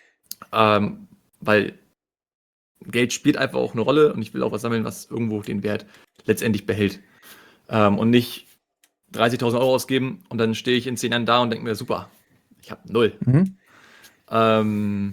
Ähm, weil Geld spielt einfach auch eine Rolle und ich will auch was sammeln, was irgendwo den Wert letztendlich behält. Ähm, und nicht dreißigtausend Euro ausgeben und dann stehe ich in zehn Jahren da und denke mir, super, ich habe null. Mhm. Ähm,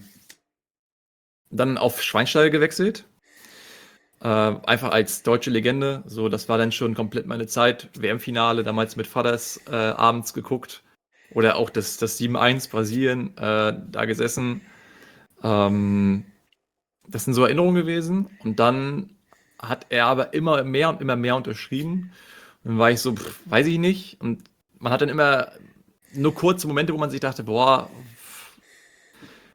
dann auf Schweinsteiger gewechselt. Äh, einfach als deutsche Legende. So, das war dann schon komplett meine Zeit. W M-Finale, damals mit Vaters äh, abends geguckt. Oder auch das, das sieben eins Brasilien, äh, da gesessen. Ähm, das sind so Erinnerungen gewesen. Und dann hat er aber immer mehr und immer mehr unterschrieben. Und dann war ich so, pff, weiß ich nicht. Und man hat dann immer nur kurze Momente, wo man sich dachte, boah,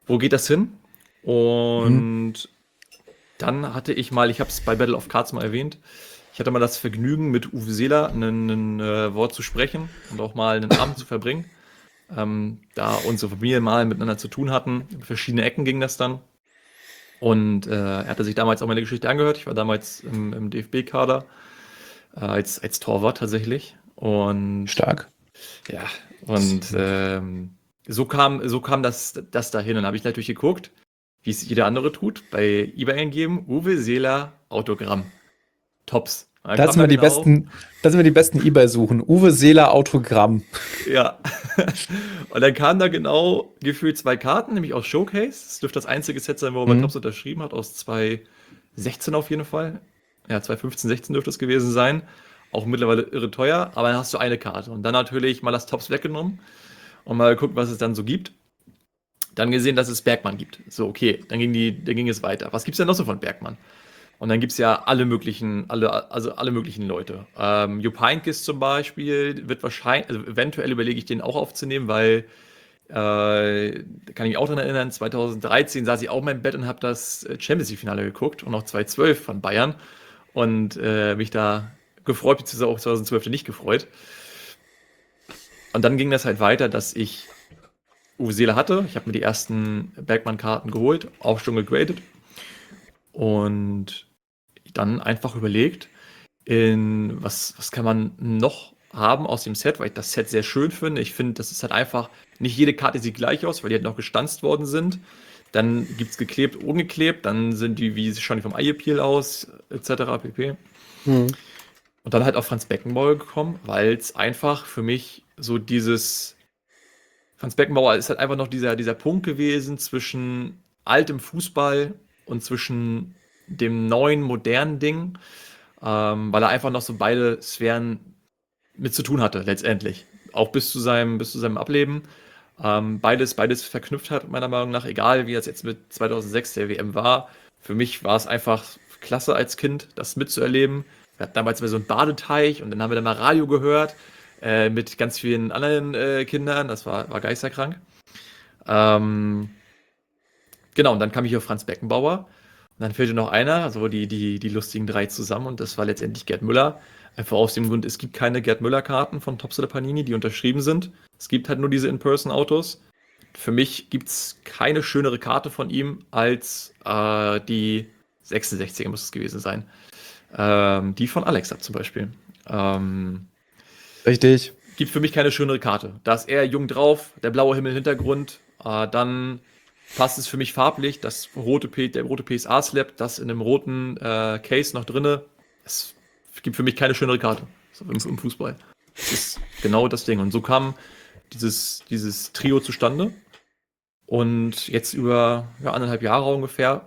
wo geht das hin? Und Mhm. dann hatte ich mal, ich habe es bei Battle of Cards mal erwähnt, ich hatte mal das Vergnügen, mit Uwe Seeler ein äh, Wort zu sprechen und auch mal einen Abend zu verbringen. Ähm, da unsere Familien mal miteinander zu tun hatten. In verschiedene Ecken ging das dann. Und äh, er hatte sich damals auch meine Geschichte angehört. Ich war damals im, im D F B-Kader äh, als, als Torwart tatsächlich. Und Stark. ja, und ähm, so kam, so kam das, das dahin. Und habe ich natürlich geguckt, wie es jeder andere tut, bei eBay eingeben, Uwe Seeler Autogramm. Tops. Dann Das kam sind da wir die genau, besten, das sind wir die besten eBay-Suchen. Uwe Seeler Autogramm. ja. Und dann kamen da genau gefühlt zwei Karten, nämlich aus Showcase. Das dürfte das einzige Set sein, wo er bei Mhm. Tops unterschrieben hat, aus zwanzig sechzehn auf jeden Fall. Ja, zwanzig fünfzehn, sechzehn dürfte es gewesen sein. Auch mittlerweile irre teuer, aber dann hast du eine Karte. Und dann natürlich mal das Tops weggenommen und mal geguckt, was es dann so gibt. Dann gesehen, dass es Bergmann gibt. So, okay, dann ging, die, dann ging es weiter. Was gibt es denn noch so von Bergmann? Und dann gibt es ja alle möglichen, alle, also alle möglichen Leute. Ähm, Jupp Heynckes zum Beispiel wird wahrscheinlich, also eventuell überlege ich den auch aufzunehmen, weil äh, da kann ich mich auch dran erinnern, zwanzig dreizehn saß ich auch in meinem Bett und habe das Champions League-Finale geguckt und auch zwanzig zwölf von Bayern und äh, mich da gefreut, beziehungsweise auch zwanzig zwölf nicht gefreut. Und dann ging das halt weiter, dass ich Uwe Seeler hatte. Ich habe mir die ersten Bergmann-Karten geholt, auch schon gegradet. Und dann einfach überlegt, in was, was kann man noch haben aus dem Set, weil ich das Set sehr schön finde. Ich finde, das ist halt einfach, nicht jede Karte sieht gleich aus, weil die halt noch gestanzt worden sind. Dann gibt es geklebt, ungeklebt, dann sind die, wie schauen die vom Eye-Appeal aus, et cetera pp. Mhm. Und dann halt auf Franz Beckenbauer gekommen, weil es einfach für mich so dieses, Franz Beckenbauer ist halt einfach noch dieser, dieser Punkt gewesen zwischen altem Fußball und zwischen dem neuen, modernen Ding, ähm, weil er einfach noch so beide Sphären mit zu tun hatte, letztendlich. Auch bis zu seinem, bis zu seinem Ableben. Ähm, beides, beides verknüpft hat, meiner Meinung nach, egal wie es jetzt mit zweitausendsechs der W M war. Für mich war es einfach klasse als Kind, das mitzuerleben. Wir hatten damals mal so einen Badeteich und dann haben wir da mal Radio gehört äh, mit ganz vielen anderen äh, Kindern. Das war, war geisterkrank. Ähm, genau, und dann kam ich auf Franz Beckenbauer. Und dann fehlte noch einer, also die, die, die lustigen drei zusammen. Und das war letztendlich Gerd Müller. Einfach aus dem Grund, es gibt keine Gerd Müller-Karten von Topps oder Panini, die unterschrieben sind. Es gibt halt nur diese In-Person-Autos. Für mich gibt es keine schönere Karte von ihm als äh, die sechsundsechziger muss es gewesen sein. Ähm, die von Alexa zum Beispiel. Ähm, Richtig. gibt für mich keine schönere Karte. Da ist er jung drauf, der blaue Himmel im Hintergrund. Äh, dann passt es für mich farblich, das rote P, der rote P S A-Slab, das in einem roten äh, Case noch drinne. Es gibt für mich keine schönere Karte so im, im Fußball. Das ist genau das Ding. Und so kam dieses, dieses Trio zustande. Und jetzt über ja, anderthalb Jahre ungefähr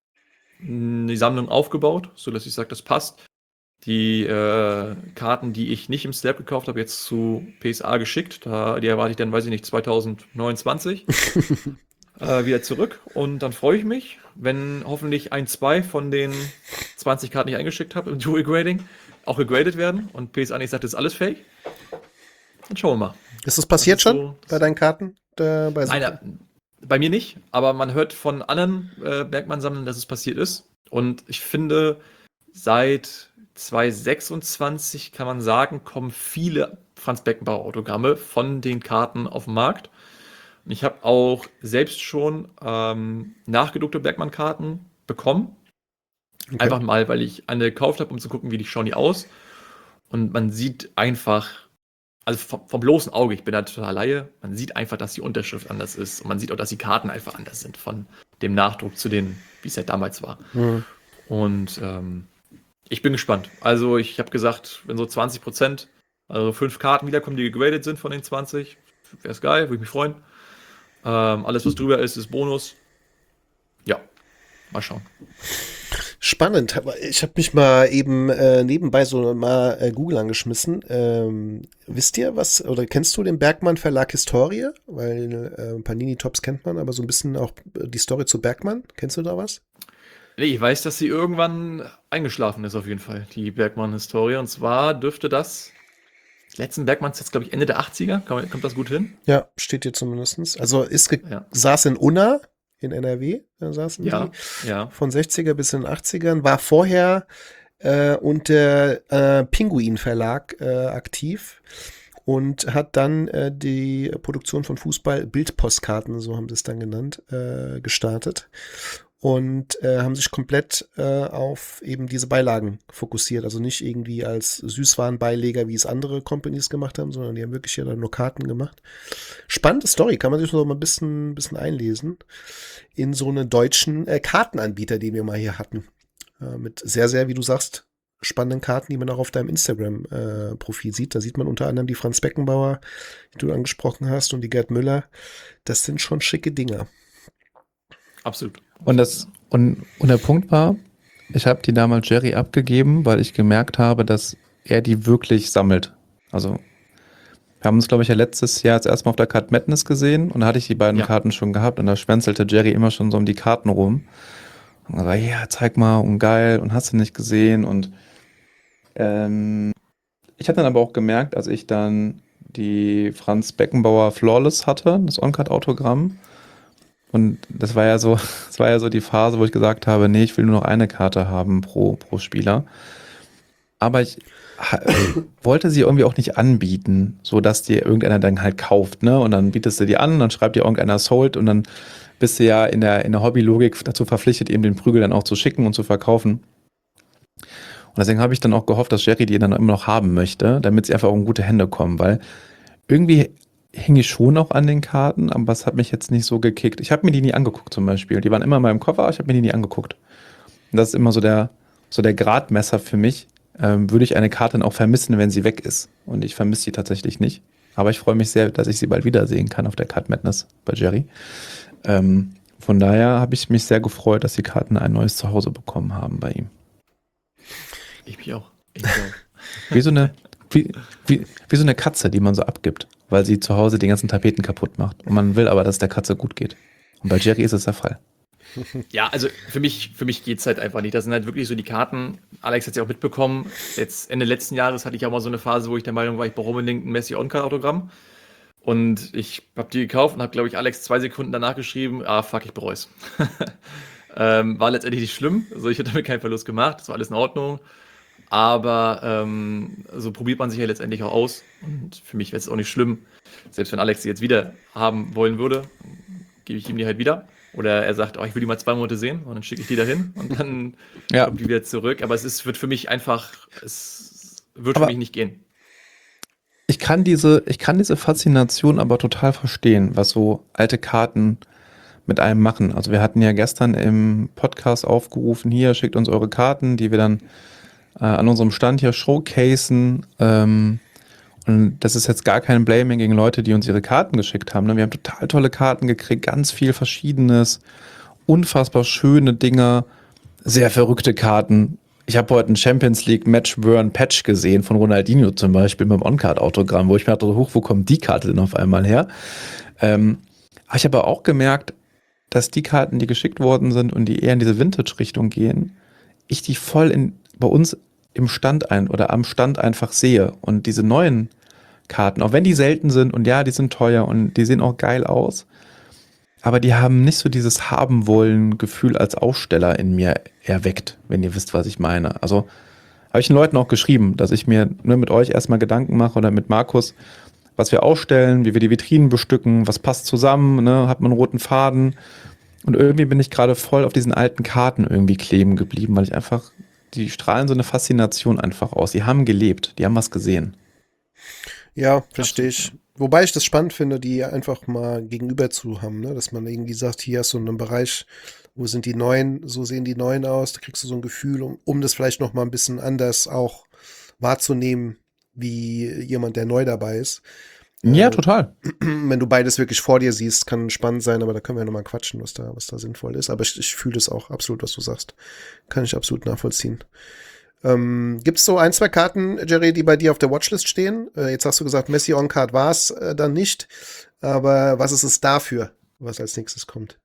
die Sammlung aufgebaut, sodass ich sage, das passt. Die äh, Karten, die ich nicht im Slab gekauft habe, jetzt zu P S A geschickt. Da, die erwarte ich dann, weiß ich nicht, zwanzig neunundzwanzig äh, wieder zurück. Und dann freue ich mich, wenn hoffentlich ein, zwei von den zwanzig Karten, die ich eingeschickt habe im Dual-Grading, auch gegradet werden. Und P S A nicht sagt, das ist alles fake. Dann schauen wir mal. Ist das passiert Das ist schon so- bei deinen Karten? Äh, bei Nein, äh, bei mir nicht, aber man hört von anderen äh, Bergmann-Sammlern, dass es passiert ist. Und ich finde, seit zwanzig sechsundzwanzig kann man sagen, kommen viele Franz Beckenbauer-Autogramme von den Karten auf den Markt. Und ich habe auch selbst schon ähm, nachgedruckte Bergmann-Karten bekommen. Okay. Einfach mal, weil ich eine gekauft habe, um zu gucken, wie die schauen die aus. Und man sieht einfach, also vom, vom bloßen Auge, ich bin da total Laie, man sieht einfach, dass die Unterschrift anders ist. Und man sieht auch, dass die Karten einfach anders sind von dem Nachdruck zu den, wie es halt damals war. Mhm. Und ähm, ich bin gespannt. Also ich habe gesagt, wenn so zwanzig Prozent, also fünf Karten wiederkommen, die gegradet sind von den zwanzig, wäre es geil, würde ich mich freuen. Ähm, alles, was drüber ist, ist Bonus. Ja, mal schauen. Spannend. Aber ich habe mich mal eben äh, nebenbei so mal äh, Google angeschmissen. Ähm, wisst ihr was, oder kennst du den Bergmann Verlag Historie? Weil äh, Panini Tops kennt man, aber so ein bisschen auch die Story zu Bergmann. Kennst du da was? Nee, ich weiß, dass sie irgendwann eingeschlafen ist auf jeden Fall, die Bergmann-Historie. Und zwar dürfte das, die letzten Bergmanns jetzt, glaube ich, Ende der achtziger. Kommt, kommt das gut hin? Ja, steht hier zumindest. Also ist ge- Ja. saß in Unna in N R W, da saßen Ja, die, ja. von sechziger bis in den achtzigern, war vorher äh, unter äh, Pinguin Verlag äh, aktiv und hat dann äh, die Produktion von Fußball-Bildpostkarten, so haben sie es dann genannt, äh, gestartet. Und äh, haben sich komplett äh, auf eben diese Beilagen fokussiert. Also nicht irgendwie als Süßwarenbeileger, wie es andere Companies gemacht haben, sondern die haben wirklich ja dann nur Karten gemacht. Spannende Story, kann man sich noch mal ein bisschen, bisschen einlesen. In so einen deutschen äh, Kartenanbieter, den wir mal hier hatten. Äh, mit sehr, sehr, wie du sagst, spannenden Karten, die man auch auf deinem Instagram-Profil äh, sieht. Da sieht man unter anderem die Franz Beckenbauer, die du angesprochen hast, und die Gerd Müller. Das sind schon schicke Dinger. Absolut. Und, das, und, und der Punkt war, ich habe die damals Jerry abgegeben, weil ich gemerkt habe, dass er die wirklich sammelt. Also wir haben uns, glaube ich, ja letztes Jahr jetzt erstmal auf der Card Madness gesehen und da hatte ich die beiden Ja. Karten schon gehabt und da schwänzelte Jerry immer schon so um die Karten rum. Und er war, ja, zeig mal und geil und hast du nicht gesehen. Und ähm, ich habe dann aber auch gemerkt, als ich dann die Franz Beckenbauer Flawless hatte, das On-Card-Autogramm, und das war ja so, das war ja so die Phase, wo ich gesagt habe, nee, ich will nur noch eine Karte haben pro, pro Spieler. Aber ich ha- wollte sie irgendwie auch nicht anbieten, so dass dir irgendeiner dann halt kauft, ne? Und dann bietest du die an, dann schreibt dir irgendeiner sold und dann bist du ja in der, in der Hobbylogik dazu verpflichtet, eben den Prügel dann auch zu schicken und zu verkaufen. Und deswegen habe ich dann auch gehofft, dass Jerry die dann immer noch haben möchte, damit sie einfach auch in gute Hände kommen, weil irgendwie hing ich schon auch an den Karten, aber es hat mich jetzt nicht so gekickt. Ich habe mir die nie angeguckt zum Beispiel. Die waren immer in meinem Koffer, aber ich habe mir die nie angeguckt. Und das ist immer so der, so der Gradmesser für mich. Ähm, würde ich eine Karte dann auch vermissen, wenn sie weg ist. Und ich vermisse sie tatsächlich nicht. Aber ich freue mich sehr, dass ich sie bald wiedersehen kann auf der Card Madness bei Jerry. Ähm, von daher habe ich mich sehr gefreut, dass die Karten ein neues Zuhause bekommen haben bei ihm. Ich mich auch. Ich mich auch. Wie so eine, wie, wie, wie so eine Katze, die man so abgibt, weil sie zu Hause den ganzen Tapeten kaputt macht. Und man will aber, dass es der Katze gut geht. Und bei Jerry ist es der Fall. Ja, also für mich, für mich geht's halt einfach nicht. Das sind halt wirklich so die Karten. Alex hat es ja auch mitbekommen. Jetzt Ende letzten Jahres hatte ich auch mal so eine Phase, wo ich der Meinung war, ich brauche unbedingt ein Messi On-Card-Autogramm. Und ich habe die gekauft und habe, glaube ich, Alex zwei Sekunden danach geschrieben, ah, fuck, ich bereue es. ähm, war letztendlich nicht schlimm. Also ich hatte damit keinen Verlust gemacht. Das war alles in Ordnung. Aber ähm, so probiert man sich ja letztendlich auch aus. Und für mich wäre es auch nicht schlimm. Selbst wenn Alex sie jetzt wieder haben wollen würde, gebe ich ihm die halt wieder. Oder er sagt, oh, ich will die mal zwei Monate sehen und dann schicke ich die dahin und dann Ja. kommt die wieder zurück. Aber es ist, wird für mich einfach, es wird Aber- für mich nicht gehen. Ich kann diese, ich kann diese Faszination aber total verstehen, was so alte Karten mit einem machen. Also wir hatten ja gestern im Podcast aufgerufen, hier schickt uns eure Karten, die wir dann äh, an unserem Stand hier showcasen. Ähm, und das ist jetzt gar kein Blaming gegen Leute, die uns ihre Karten geschickt haben. Ne? Wir haben total tolle Karten gekriegt, ganz viel Verschiedenes, unfassbar schöne Dinger, sehr verrückte Karten. Ich habe heute ein Champions League Match Burn Patch gesehen von Ronaldinho zum Beispiel mit dem On-Card-Autogramm, wo ich mir dachte, hoch, wo kommt die Karte denn auf einmal her? Ähm, aber ich habe auch gemerkt, dass die Karten, die geschickt worden sind und die eher in diese Vintage-Richtung gehen, ich die voll in, bei uns im Stand ein oder am Stand einfach sehe. Und diese neuen Karten, auch wenn die selten sind und ja, die sind teuer und die sehen auch geil aus, aber die haben nicht so dieses Haben-Wollen-Gefühl als Aussteller in mir erweckt, wenn ihr wisst, was ich meine. Also habe ich den Leuten auch geschrieben, dass ich mir nur mit euch erstmal Gedanken mache oder mit Markus, was wir ausstellen, wie wir die Vitrinen bestücken, was passt zusammen, ne? Hat man einen roten Faden. Und irgendwie bin ich gerade voll auf diesen alten Karten irgendwie kleben geblieben, weil ich einfach, die strahlen so eine Faszination einfach aus. Die haben gelebt, die haben was gesehen. Ja, verstehe ich. Wobei ich das spannend finde, die einfach mal gegenüber zu haben, ne? Dass man irgendwie sagt, hier hast du einen Bereich, wo sind die neuen, so sehen die neuen aus, da kriegst du so ein Gefühl, um, um das vielleicht noch mal ein bisschen anders auch wahrzunehmen, wie jemand, der neu dabei ist. Ja, Äh, total. Wenn du beides wirklich vor dir siehst, kann spannend sein, aber da können wir ja nochmal quatschen, was da, was da sinnvoll ist. Aber ich, ich fühle es auch absolut, was du sagst. Kann ich absolut nachvollziehen. Ähm, Gibt es so ein, zwei Karten, Jerry, die bei dir auf der Watchlist stehen? Äh, jetzt hast du gesagt, Messi On-Card war es äh, dann nicht. Aber was ist es dafür, was als nächstes kommt?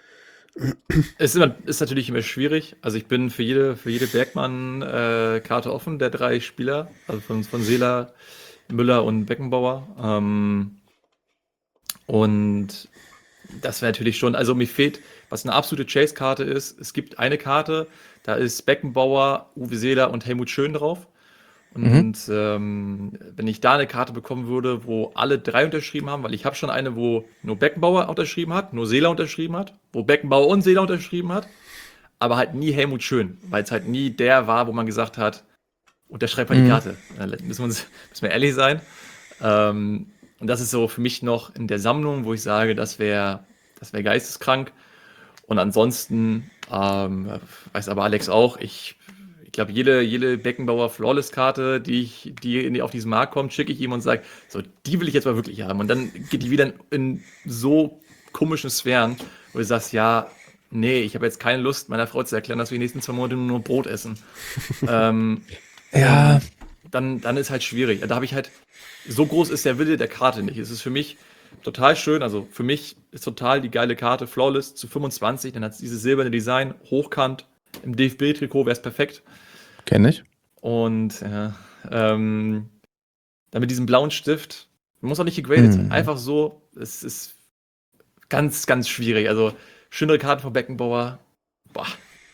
Es ist, immer, ist natürlich immer schwierig. Also ich bin für jede, für jede Bergmann-Karte äh, offen, der drei Spieler, also von, von Seeler, Müller und Beckenbauer. Ähm, und Das wäre natürlich schon, also mir fehlt, was eine absolute Chase-Karte ist, es gibt eine Karte, da ist Beckenbauer, Uwe Seeler und Helmut Schön drauf. Und Mhm. ähm, wenn ich da eine Karte bekommen würde, wo alle drei unterschrieben haben, weil ich habe schon eine, wo nur Beckenbauer unterschrieben hat, nur Seeler unterschrieben hat, wo Beckenbauer und Seeler unterschrieben hat, aber halt nie Helmut Schön, weil es halt nie der war, wo man gesagt hat, unterschreib mal die Mhm. Karte. Da müssen wir, uns, müssen wir ehrlich sein. Ähm, und das ist so für mich noch in der Sammlung, wo ich sage, das wäre das wär geisteskrank. Und ansonsten, ähm, weiß aber Alex auch, ich, ich glaube, jede, jede Beckenbauer Flawless-Karte, die, ich, die in, auf diesen Markt kommt, schicke ich ihm und sage, so, die will ich jetzt mal wirklich haben. Und dann geht die wieder in, in so komischen Sphären, wo du sagst, ja, nee, ich habe jetzt keine Lust, meiner Frau zu erklären, dass wir die nächsten zwei Monate nur Brot essen. ähm, Ja, und dann, dann ist halt schwierig. Da habe ich halt, so groß ist der Wille der Karte nicht. Es ist für mich total schön. Also für mich ist total die geile Karte Flawless zu fünfundzwanzig. Dann hat es dieses silberne Design, hochkant. Im D F B-Trikot wäre es perfekt. kenne ich. Und ja, ähm, dann mit diesem blauen Stift. Muss auch nicht gegradet sein. Mhm. Einfach so. Es ist ganz, ganz schwierig. Also schönere Karten von Beckenbauer. Boah,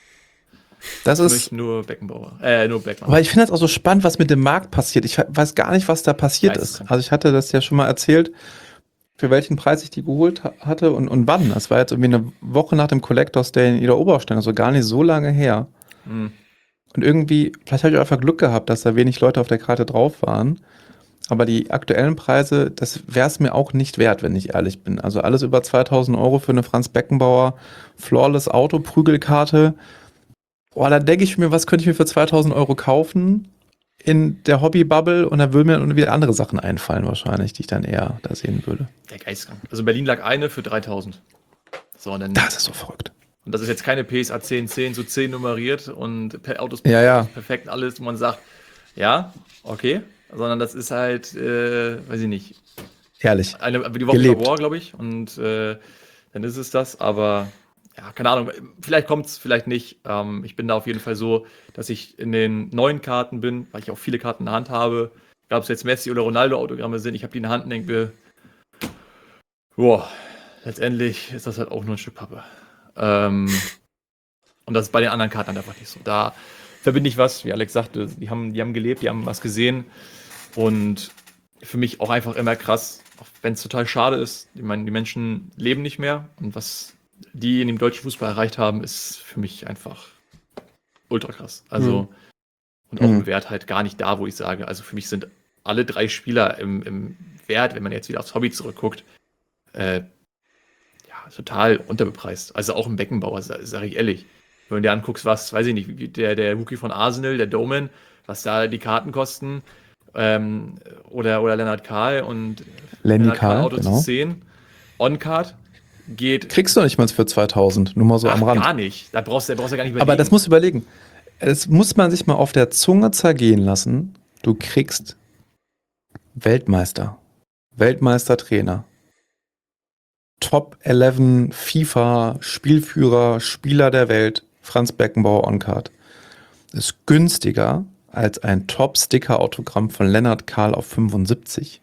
Das für ist, mich nur Beckenbauer. Äh, nur Beckmann. aber ich finde das auch so spannend, was mit dem Markt passiert. Ich weiß gar nicht, was da passiert ist. Geisteskrank. Also ich hatte das ja schon mal erzählt, für welchen Preis ich die geholt ha- hatte und, und wann. Das war jetzt irgendwie eine Woche nach dem Collectors Day in Ida Oberstein, also gar nicht so lange her. Hm. Und irgendwie, vielleicht habe ich einfach Glück gehabt, dass da wenig Leute auf der Karte drauf waren. Aber die aktuellen Preise, das wäre es mir auch nicht wert, wenn ich ehrlich bin. Also alles über zweitausend Euro für eine Franz Beckenbauer Flawless Auto Prügelkarte. Boah, da denke ich mir, was könnte ich mir für zweitausend Euro kaufen in der Hobby-Bubble, und da würden mir dann wieder andere Sachen einfallen wahrscheinlich, die ich dann eher da sehen würde. Der Geisteskrank. Also in Berlin lag eine für dreitausend. So, und dann, Das ist so verrückt. und das ist jetzt keine P S A zehn zehn zu zehn nummeriert und per Autos Ja, ja. perfekt alles, wo man sagt, ja, okay, sondern das ist halt, äh, weiß ich nicht, Herrlich. eine die Woche Gelebt. vor, glaube ich, und äh, dann ist es das, aber ja, keine Ahnung, vielleicht kommt es, vielleicht nicht. Ähm, ich bin da auf jeden Fall so, dass ich in den neuen Karten bin, weil ich auch viele Karten in der Hand habe. Ob es jetzt Messi oder Ronaldo-Autogramme sind, ich habe die in der Hand und denke mir, boah, letztendlich ist das halt auch nur ein Stück Pappe. Ähm, und das ist bei den anderen Karten einfach nicht so. Da verbinde ich was, wie Alex sagte, die haben, die haben gelebt, die haben was gesehen. Und für mich auch einfach immer krass, auch wenn es total schade ist. Ich meine, die Menschen leben nicht mehr. Und was die in dem deutschen Fußball erreicht haben, ist für mich einfach ultra krass. Also, Mhm. und auch Mhm. im Wert halt gar nicht da, wo ich sage, also für mich sind alle drei Spieler im, im Wert, wenn man jetzt wieder aufs Hobby zurückguckt, äh, ja, total unterbepreist. Also auch im Beckenbauer, sage sag ich ehrlich. Wenn du dir anguckst, was, weiß ich nicht, wie der, der Rookie von Arsenal, der Doman, was da die Karten kosten, ähm, oder, oder Lennart Kahl und Lenny Lennart Kahl Karl, Auto genau. zu zehn, On-Card geht Kriegst du nicht mal für zweitausend, nur mal so ach, am Rand. gar nicht. Da brauchst, du- da brauchst du gar nicht überlegen. Aber das musst du überlegen. Das muss man sich mal auf der Zunge zergehen lassen. Du kriegst Weltmeister, Weltmeistertrainer, Top elf FIFA, Spielführer, Spieler der Welt, Franz Beckenbauer On-Card. Ist günstiger als ein Top-Sticker-Autogramm von Lennart Kahl auf fünfundsiebzig.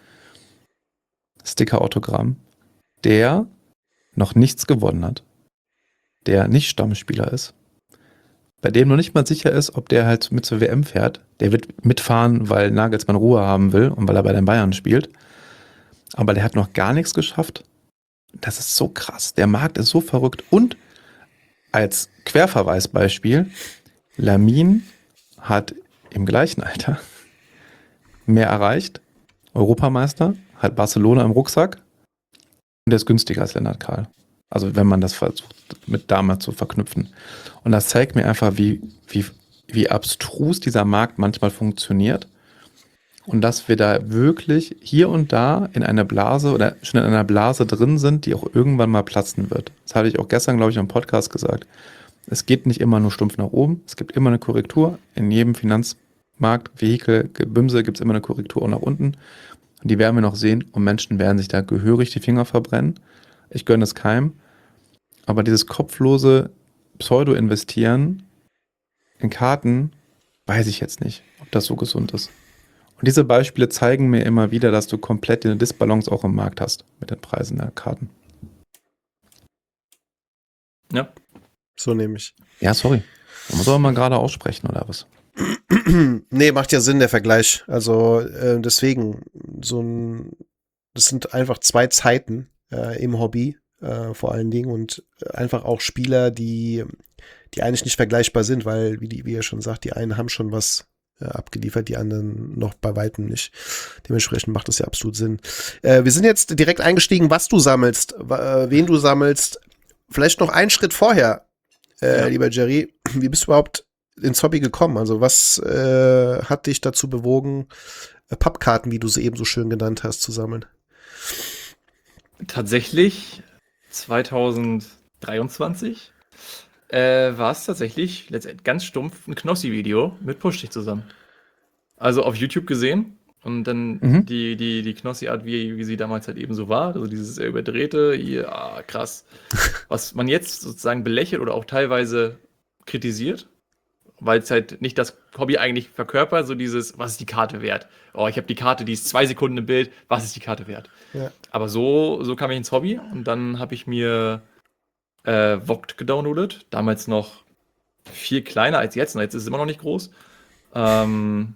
Sticker-Autogramm, der noch nichts gewonnen hat, der nicht Stammspieler ist, bei dem noch nicht mal sicher ist, ob der halt mit zur W M fährt. Der wird mitfahren, weil Nagelsmann Ruhe haben will und weil er bei den Bayern spielt. Aber der hat noch gar nichts geschafft. Das ist so krass. Der Markt ist so verrückt. Und als Querverweisbeispiel, Lamin hat im gleichen Alter mehr erreicht, Europameister, hat Barcelona im Rucksack und der ist günstiger als Lennart Kahl. Also wenn man das versucht mit damals zu verknüpfen. Und das zeigt mir einfach, wie, wie, wie abstrus dieser Markt manchmal funktioniert. Und dass wir da wirklich hier und da in einer Blase oder schon in einer Blase drin sind, die auch irgendwann mal platzen wird. Das habe ich auch gestern, glaube ich, im Podcast gesagt. Es geht nicht immer nur stumpf nach oben. Es gibt immer eine Korrektur. In jedem Finanzmarkt, Vehikel, Gebimse gibt es immer eine Korrektur auch nach unten. Und die werden wir noch sehen. Und Menschen werden sich da gehörig die Finger verbrennen. Ich gönne es keinem. Aber dieses kopflose Pseudo-Investieren in Karten, weiß ich jetzt nicht, ob das so gesund ist. Und diese Beispiele zeigen mir immer wieder, dass du komplett eine Disbalance auch im Markt hast mit den Preisen der Karten. Ja. So nehme ich. Ja, sorry. Man muss aber mal gerade aussprechen, oder was? Nee, macht ja Sinn, der Vergleich. Also äh, deswegen, so ein, das sind einfach zwei Zeiten äh, im Hobby, äh, vor allen Dingen, und einfach auch Spieler, die, die eigentlich nicht vergleichbar sind, weil, wie, die, wie ihr schon sagt, die einen haben schon was äh, abgeliefert, die anderen noch bei weitem nicht. Dementsprechend macht das ja absolut Sinn. Äh, wir sind jetzt direkt eingestiegen, was du sammelst, äh, wen du sammelst. Vielleicht noch einen Schritt vorher, äh, Ja. lieber Jerry. Wie bist du überhaupt ins Hobby gekommen? Also was äh, hat dich dazu bewogen, äh, Pappkarten, wie du sie eben so schön genannt hast, zu sammeln? Tatsächlich zwanzig dreiundzwanzig äh, war es tatsächlich letztendlich ganz stumpf ein Knossi-Video mit Pushstich zusammen. Also auf YouTube gesehen und dann Mhm. die, die, die Knossi-Art, wie, wie sie damals halt eben so war, also dieses sehr überdrehte, hier, ah, krass, was man jetzt sozusagen belächelt oder auch teilweise kritisiert, weil es halt nicht das Hobby eigentlich verkörpert, so dieses, was ist die Karte wert? Oh, ich habe die Karte, die ist zwei Sekunden im Bild, was ist die Karte wert? Ja. Aber so, so kam ich ins Hobby und dann habe ich mir äh, Vogt gedownloadet, damals noch viel kleiner als jetzt, und jetzt ist es immer noch nicht groß. Ähm,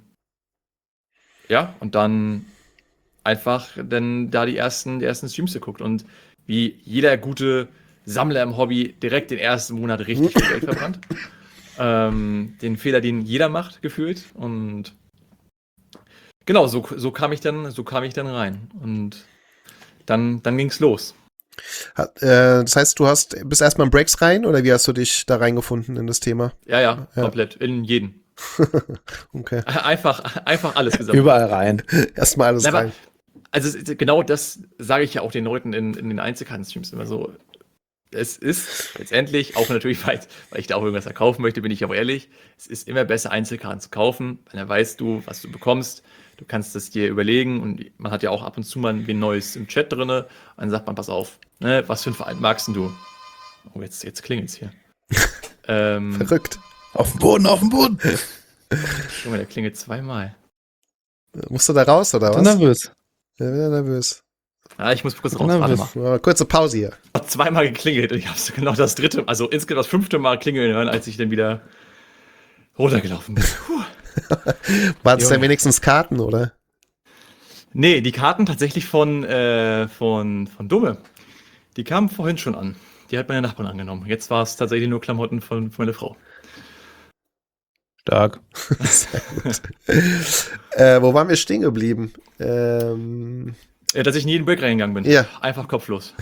ja, und dann einfach dann da die ersten, die ersten Streams geguckt und wie jeder gute Sammler im Hobby direkt den ersten Monat richtig viel Geld verbrannt. Ähm, den Fehler, den jeder macht, gefühlt. Und genau, so, so kam ich dann, so kam ich dann rein. Und dann, dann ging's los. Hat, äh, das heißt, du hast bist erstmal in Breaks rein oder wie hast du dich da reingefunden in das Thema? Ja, ja, Ja. komplett. In jeden. Okay. Einfach, einfach alles gesammelt. Überall rein. Erstmal alles Na, aber- rein. Also es- genau das sage ich ja auch den Leuten in, in den Einzelkarten-Streams immer so. Es ist letztendlich, auch natürlich, weil, weil ich da auch irgendwas verkaufen möchte, bin ich aber ehrlich, es ist immer besser, Einzelkarten zu kaufen, weil dann weißt du, was du bekommst. Du kannst es dir überlegen und man hat ja auch ab und zu mal ein Neues im Chat drin. Und dann sagt man, pass auf, ne, was für einen Verein magst denn du? Oh, jetzt, jetzt klingelt's hier. ähm, Verrückt. Auf dem Boden, auf dem Boden. Junge, der klingelt zweimal. Musst du da raus oder Ich bin was? nervös. Ja, bin ja nervös. Ja, ich muss kurz raus, Na, warte was- mal. Ja, kurze Pause hier. Hat zweimal geklingelt und ich habe es genau das dritte, also insgesamt das fünfte Mal klingeln hören, als ich dann wieder runtergelaufen bin. Puh. Waren es Junge. denn wenigstens Karten, oder? Nee, die Karten tatsächlich von, äh, von, von Dumme. Die kamen vorhin schon an. Die hat meine Nachbarn angenommen. Jetzt war es tatsächlich nur Klamotten von, von meiner Frau. Stark. Sehr gut. äh, wo waren wir stehen geblieben? Ähm, Äh, dass ich in jeden Break reingegangen bin. Ja. Einfach kopflos.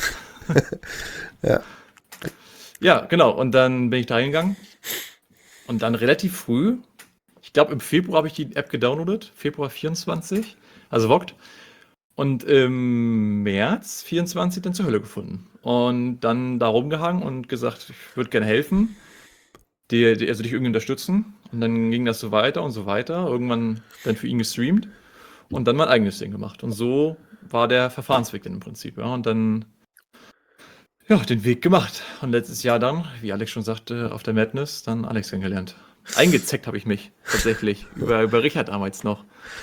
Ja. Ja, genau. Und dann bin ich da reingegangen. Und dann relativ früh, ich glaube im Februar habe ich die App gedownloadet. Februar vierundzwanzig. Also Vogt. Und im März vierundzwanzig dann zur Hölle gefunden. Und dann da rumgehangen und gesagt, ich würde gerne helfen. Die, die, also dich irgendwie unterstützen. Und dann ging das so weiter und so weiter. Irgendwann dann für ihn gestreamt. Und dann mein eigenes Ding gemacht. Und so war der Verfahrensweg dann im Prinzip. Ja. Und dann ja, den Weg gemacht. Und letztes Jahr dann, wie Alex schon sagte, auf der Madness, dann Alex kennengelernt. Eingezeckt habe ich mich tatsächlich. über, über Richard damals noch.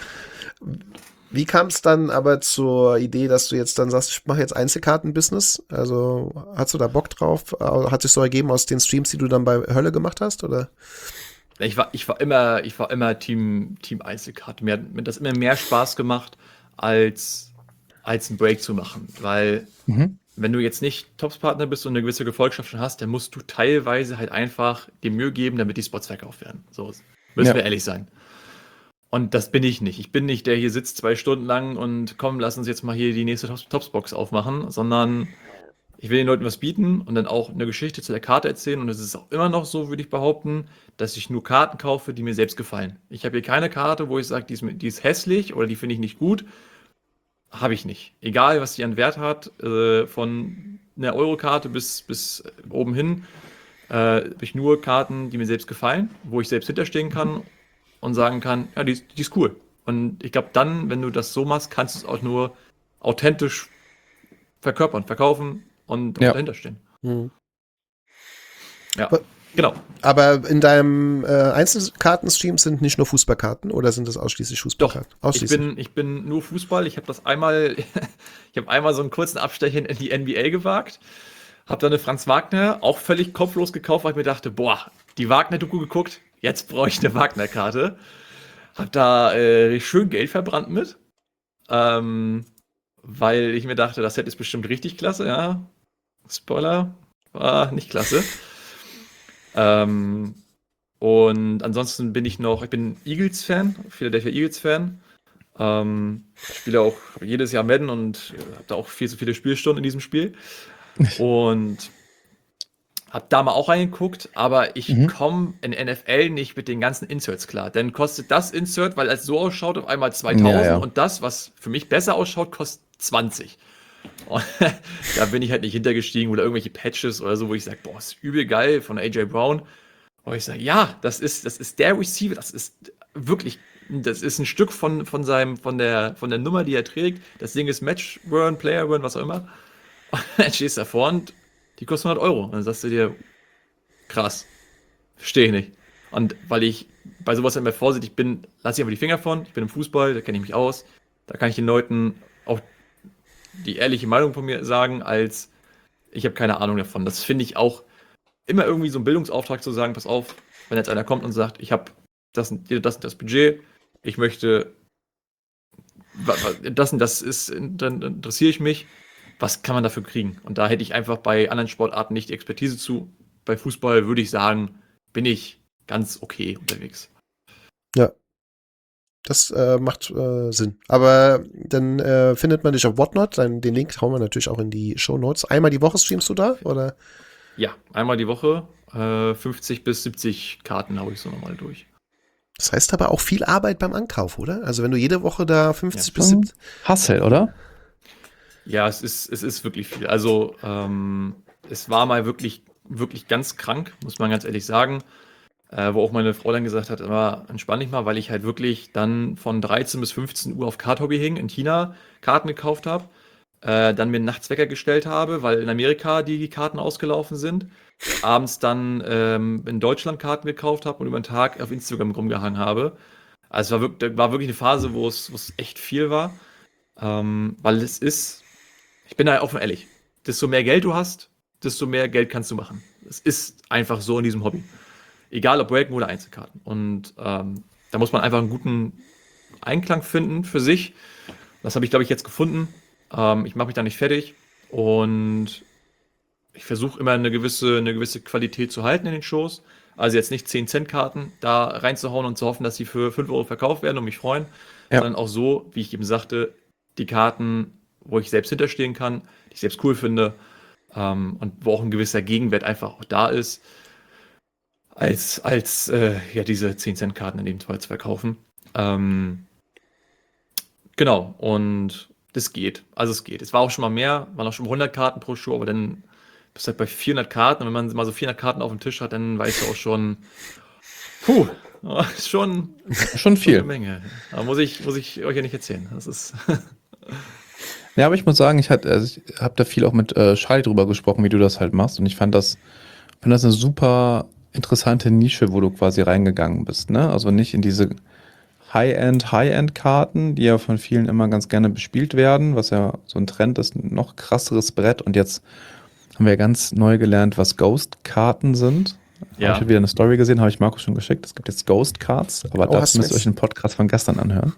Wie kam es dann aber zur Idee, dass du jetzt dann sagst, ich mache jetzt Einzelkarten-Business? Also hast du da Bock drauf? Hat sich so ergeben aus den Streams, die du dann bei Hölle gemacht hast, oder? Ich war, ich war immer, ich war immer Team, Team Einzelkarte. Mir hat mir das immer mehr Spaß gemacht, als, als einen Break zu machen. Weil, Mhm. wenn du jetzt nicht Tops-Partner bist und eine gewisse Gefolgschaft schon hast, dann musst du teilweise halt einfach die Mühe geben, damit die Spots verkauft werden. So müssen Ja. wir ehrlich sein. Und das bin ich nicht. Ich bin nicht der hier sitzt zwei Stunden lang und komm, lass uns jetzt mal hier die nächste Tops- Topsbox aufmachen, sondern ich will den Leuten was bieten und dann auch eine Geschichte zu der Karte erzählen. Und es ist auch immer noch so, würde ich behaupten, dass ich nur Karten kaufe, die mir selbst gefallen. Ich habe hier keine Karte, wo ich sage, die ist, die ist hässlich oder die finde ich nicht gut. Habe ich nicht. Egal, was die an Wert hat, äh, von einer Eurokarte bis, bis oben hin, äh, habe ich nur Karten, die mir selbst gefallen, wo ich selbst hinterstehen kann und sagen kann, ja, die, ist- die ist cool. Und ich glaube, dann, wenn du das so machst, kannst du es auch nur authentisch verkörpern, verkaufen und Ja. dahinter stehen. Hm. Ja, Aber- genau. Aber in deinem äh, Einzelkarten-Stream sind nicht nur Fußballkarten oder sind das ausschließlich Doch, Fußballkarten? ich Ausschließlich. bin, ich bin nur Fußball. Ich habe das einmal, ich habe einmal so einen kurzen Abstecher in die N B A gewagt. Hab dann eine Franz Wagner auch völlig kopflos gekauft, weil ich mir dachte, boah, die Wagner-Doku geguckt, jetzt brauche ich eine Wagner-Karte. Hab da äh, schön Geld verbrannt mit, ähm, weil ich mir dachte, das Set ist bestimmt richtig klasse, ja. Spoiler, war nicht klasse. ähm, und ansonsten bin ich noch, ich bin Eagles-Fan, Philadelphia Eagles-Fan. Ähm, spiele auch jedes Jahr Madden und habe da auch viel zu viele Spielstunden in diesem Spiel. Und habe da mal auch reingeguckt, aber ich Mhm. komme in N F L nicht mit den ganzen Inserts klar. Denn kostet das Insert, weil es so ausschaut, auf einmal zweitausend Ja, ja. und das, was für mich besser ausschaut, kostet zwanzig. Und da bin ich halt nicht hintergestiegen oder irgendwelche Patches oder so, wo ich sage, boah, ist übel geil von A J Brown. Wo ich sage, ja, das ist, das ist der Receiver, das ist wirklich, das ist ein Stück von, von seinem, von der, von der Nummer, die er trägt. Das Ding ist Match-Run, Player-Run, was auch immer. Und dann stehst du davor und die kosten hundert Euro. Und dann sagst du dir, krass, verstehe ich nicht. Und weil ich bei sowas immer vorsichtig bin, lasse ich einfach die Finger von. Ich bin im Fußball, da kenne ich mich aus. Da kann ich den Leuten auch die ehrliche Meinung von mir sagen, als ich habe keine Ahnung davon. Das finde ich auch immer irgendwie so ein Bildungsauftrag zu sagen, pass auf, wenn jetzt einer kommt und sagt, ich habe das und das, und das Budget, ich möchte das und das ist, dann interessiere ich mich, was kann man dafür kriegen? Und da hätte ich einfach bei anderen Sportarten nicht die Expertise zu. Bei Fußball würde ich sagen, bin ich ganz okay unterwegs. Ja. Das äh, macht äh, Sinn. Aber dann äh, findet man dich auf Whatnot. Dann, den Link hauen wir natürlich auch in die Shownotes. Einmal die Woche streamst du da, oder? Ja, einmal die Woche, äh, fünfzig bis siebzig Karten habe ich so nochmal durch. Das heißt aber auch viel Arbeit beim Ankauf, oder? Also wenn du jede Woche da fünfzig Ja. bis siebzig... Hustle, oder? Ja, es ist, es ist wirklich viel. Also, ähm, es war mal wirklich, wirklich ganz krank, muss man ganz ehrlich sagen. Äh, wo auch meine Frau dann gesagt hat, immer entspann dich mal, weil ich halt wirklich dann von dreizehn bis fünfzehn Uhr auf Card-Hobby hing, in China Karten gekauft habe, äh, dann mir einen Nachtswecker gestellt habe, weil in Amerika die Karten ausgelaufen sind, abends dann ähm, in Deutschland Karten gekauft habe und über den Tag auf Instagram rumgehangen habe. Also es war wirklich, war wirklich eine Phase, wo es, wo es echt viel war, ähm, weil es ist, ich bin da offen ehrlich, desto mehr Geld du hast, desto mehr Geld kannst du machen. Es ist einfach so in diesem Hobby. Egal ob Breaken oder Einzelkarten. Und ähm, da muss man einfach einen guten Einklang finden für sich. Das habe ich, glaube ich, jetzt gefunden. Ähm, ich mache mich da nicht fertig. Und ich versuche immer eine gewisse, eine gewisse Qualität zu halten in den Shows. Also jetzt nicht zehn Cent Karten da reinzuhauen und zu hoffen, dass sie für fünf Euro verkauft werden und mich freuen. Ja. Sondern auch so, wie ich eben sagte, die Karten, wo ich selbst hinterstehen kann, die ich selbst cool finde. Ähm, und wo auch ein gewisser Gegenwert einfach auch da ist. als, als äh, ja, diese zehn Cent Karten in dem Fall zu verkaufen. Ähm, genau, und das geht. Also es geht. Es war auch schon mal mehr, waren auch schon mal hundert Karten pro Show, aber dann bist du halt bei vierhundert Karten. Und wenn man mal so vierhundert Karten auf dem Tisch hat, dann weißt du auch schon, puh, ist schon, Schon viel. eine Menge. Aber muss ich, muss ich euch ja nicht erzählen. Das ist Ja, aber ich muss sagen, ich, also ich habe da viel auch mit äh, Charlie drüber gesprochen, wie du das halt machst. Und ich fand das, fand das eine super interessante Nische, wo du quasi reingegangen bist, ne? Also nicht in diese High-End, High-End-Karten, die ja von vielen immer ganz gerne bespielt werden, was ja so ein Trend ist, ein noch krasseres Brett. Und jetzt haben wir ganz neu gelernt, was Ghost-Karten sind. Ja. Ich habe wieder eine Story gesehen, habe ich Markus schon geschickt. Es gibt jetzt Ghost-Cards, aber Oh, dazu hast du müsst ihr jetzt? euch einen Podcast von gestern anhören.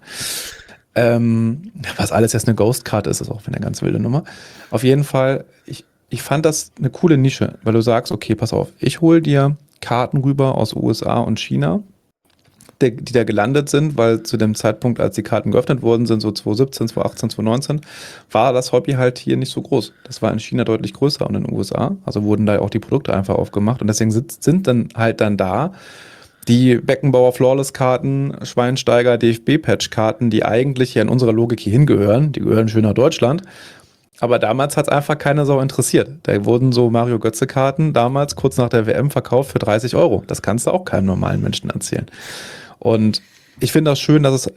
Ähm, was alles jetzt eine Ghost-Card ist, ist auch eine ganz wilde Nummer. Auf jeden Fall, ich, ich fand das eine coole Nische, weil du sagst, okay, pass auf, ich hole dir Karten rüber aus U S A und China, die, die da gelandet sind, weil zu dem Zeitpunkt, als die Karten geöffnet worden sind, so zwanzig siebzehn, zwanzig achtzehn, zwanzig neunzehn, war das Hobby halt hier nicht so groß. Das war in China deutlich größer und in den U S A, also wurden da auch die Produkte einfach aufgemacht und deswegen sind, sind dann halt dann da die Beckenbauer Flawless-Karten, Schweinsteiger D F B-Patch-Karten, die eigentlich ja in unserer Logik hier hingehören, die gehören schön nach Deutschland. Aber damals hat es einfach keine Sau interessiert. Da wurden so Mario Götze-Karten damals kurz nach der W M verkauft für dreißig Euro. Das kannst du auch keinem normalen Menschen erzählen. Und ich finde das schön, dass es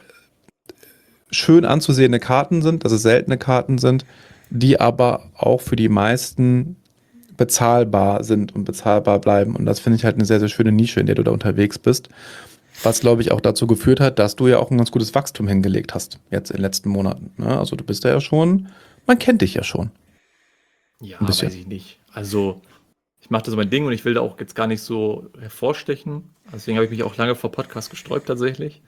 schön anzusehende Karten sind, dass es seltene Karten sind, die aber auch für die meisten bezahlbar sind und bezahlbar bleiben. Und das finde ich halt eine sehr, sehr schöne Nische, in der du da unterwegs bist. Was, glaube ich, auch dazu geführt hat, dass du ja auch ein ganz gutes Wachstum hingelegt hast, jetzt in den letzten Monaten. Ne? Also du bist da ja schon, man kennt dich ja schon. Ja, Ein bisschen. weiß ich nicht. Also, ich mache da so mein Ding und ich will da auch jetzt gar nicht so hervorstechen. Deswegen habe ich mich auch lange vor Podcast gesträubt tatsächlich.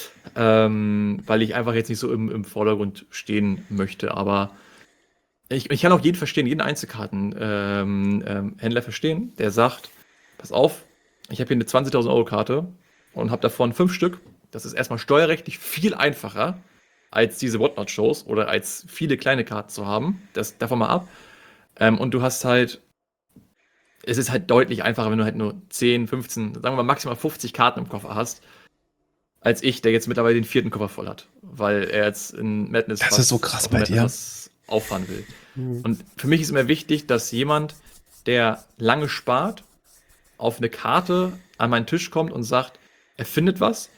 Ähm, weil ich einfach jetzt nicht so im, im Vordergrund stehen möchte. Aber ich, ich kann auch jeden verstehen, jeden Einzelkartenhändler ähm, ähm, Händler verstehen, der sagt, pass auf, ich habe hier eine zwanzigtausend Euro Karte und habe davon fünf Stück. Das ist erstmal steuerrechtlich viel einfacher, als diese Whatnot-Shows oder als viele kleine Karten zu haben. Das davon mal ab. Ähm, und du hast halt, es ist halt deutlich einfacher, wenn du halt nur zehn, fünfzehn, sagen wir mal maximal fünfzig Karten im Koffer hast, als ich, der jetzt mittlerweile den vierten Koffer voll hat, weil er jetzt in Madness Das ist so krass auf bei Madness dir. was auffahren will. Mhm. Und für mich ist immer wichtig, dass jemand, der lange spart, auf eine Karte an meinen Tisch kommt und sagt, er findet was,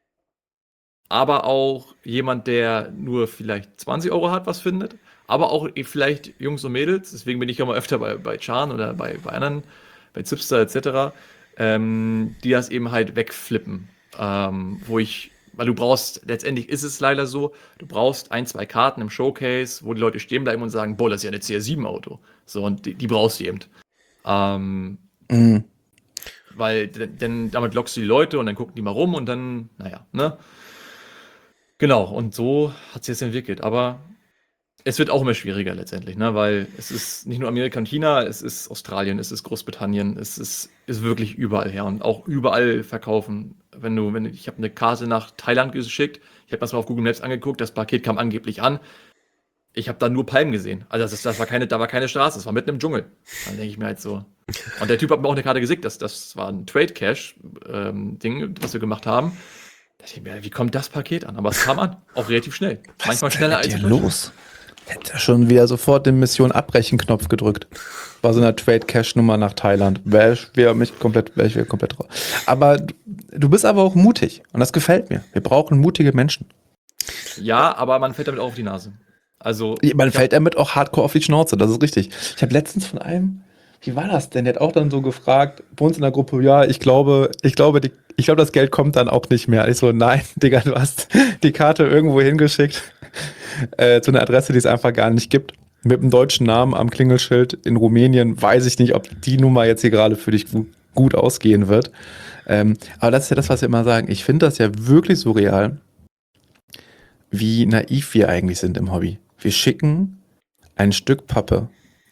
aber auch jemand, der nur vielleicht zwanzig Euro hat, was findet, aber auch vielleicht Jungs und Mädels, deswegen bin ich ja mal öfter bei, bei Chan oder bei, bei anderen, bei Zipster et cetera, ähm, die das eben halt wegflippen. Ähm, wo ich, weil du brauchst, letztendlich ist es leider so, du brauchst ein, zwei Karten im Showcase, wo die Leute stehen bleiben und sagen, boah, das ist ja eine C R sieben Auto. So, und die, die brauchst du eben. Ähm, Mhm. weil denn damit lockst du die Leute und dann gucken die mal rum und dann, naja, ne? Genau, und so hat sich jetzt entwickelt. Aber es wird auch immer schwieriger letztendlich, ne? Weil es ist nicht nur Amerika und China, es ist Australien, es ist Großbritannien, es ist, ist wirklich überall her und auch überall verkaufen. Wenn du, wenn ich habe eine Karte nach Thailand geschickt, ich habe das mal auf Google Maps angeguckt, das Paket kam angeblich an. Ich habe da nur Palmen gesehen. Also das, das war keine, da war keine Straße, das war mitten im Dschungel. Dann denke ich mir halt so. Und der Typ hat mir auch eine Karte geschickt, das, das war ein Trade Cash ähm, Ding, was wir gemacht haben. Da dachte ich mir, wie kommt das Paket an? Aber es kam an, auch relativ schnell. Was Manchmal ist denn schneller mit als dir in Deutschland. los? Hätte schon wieder sofort den Mission Abbrechen-Knopf gedrückt. Bei so einer Trade-Cash-Nummer nach Thailand. Wäre ich wär mich komplett, wär ich wär komplett raus. Aber du, du bist aber auch mutig. Und das gefällt mir. Wir brauchen mutige Menschen. Ja, aber man fällt damit auch auf die Nase. Also, Man ich fällt damit auch hardcore auf die Schnauze, das ist richtig. Ich habe letztens von einem, wie war das denn? Der hat auch dann so gefragt, bei uns in der Gruppe, ja, ich glaube, ich glaube, die, ich glaube, das Geld kommt dann auch nicht mehr. Ich so, nein, Digga, du hast die Karte irgendwo hingeschickt, äh, zu einer Adresse, die es einfach gar nicht gibt. Mit einem deutschen Namen am Klingelschild in Rumänien, weiß ich nicht, ob die Nummer jetzt hier gerade für dich gut, gut ausgehen wird. Ähm, aber das ist ja das, was wir immer sagen. Ich finde das ja wirklich surreal, wie naiv wir eigentlich sind im Hobby. Wir schicken ein Stück Pappe,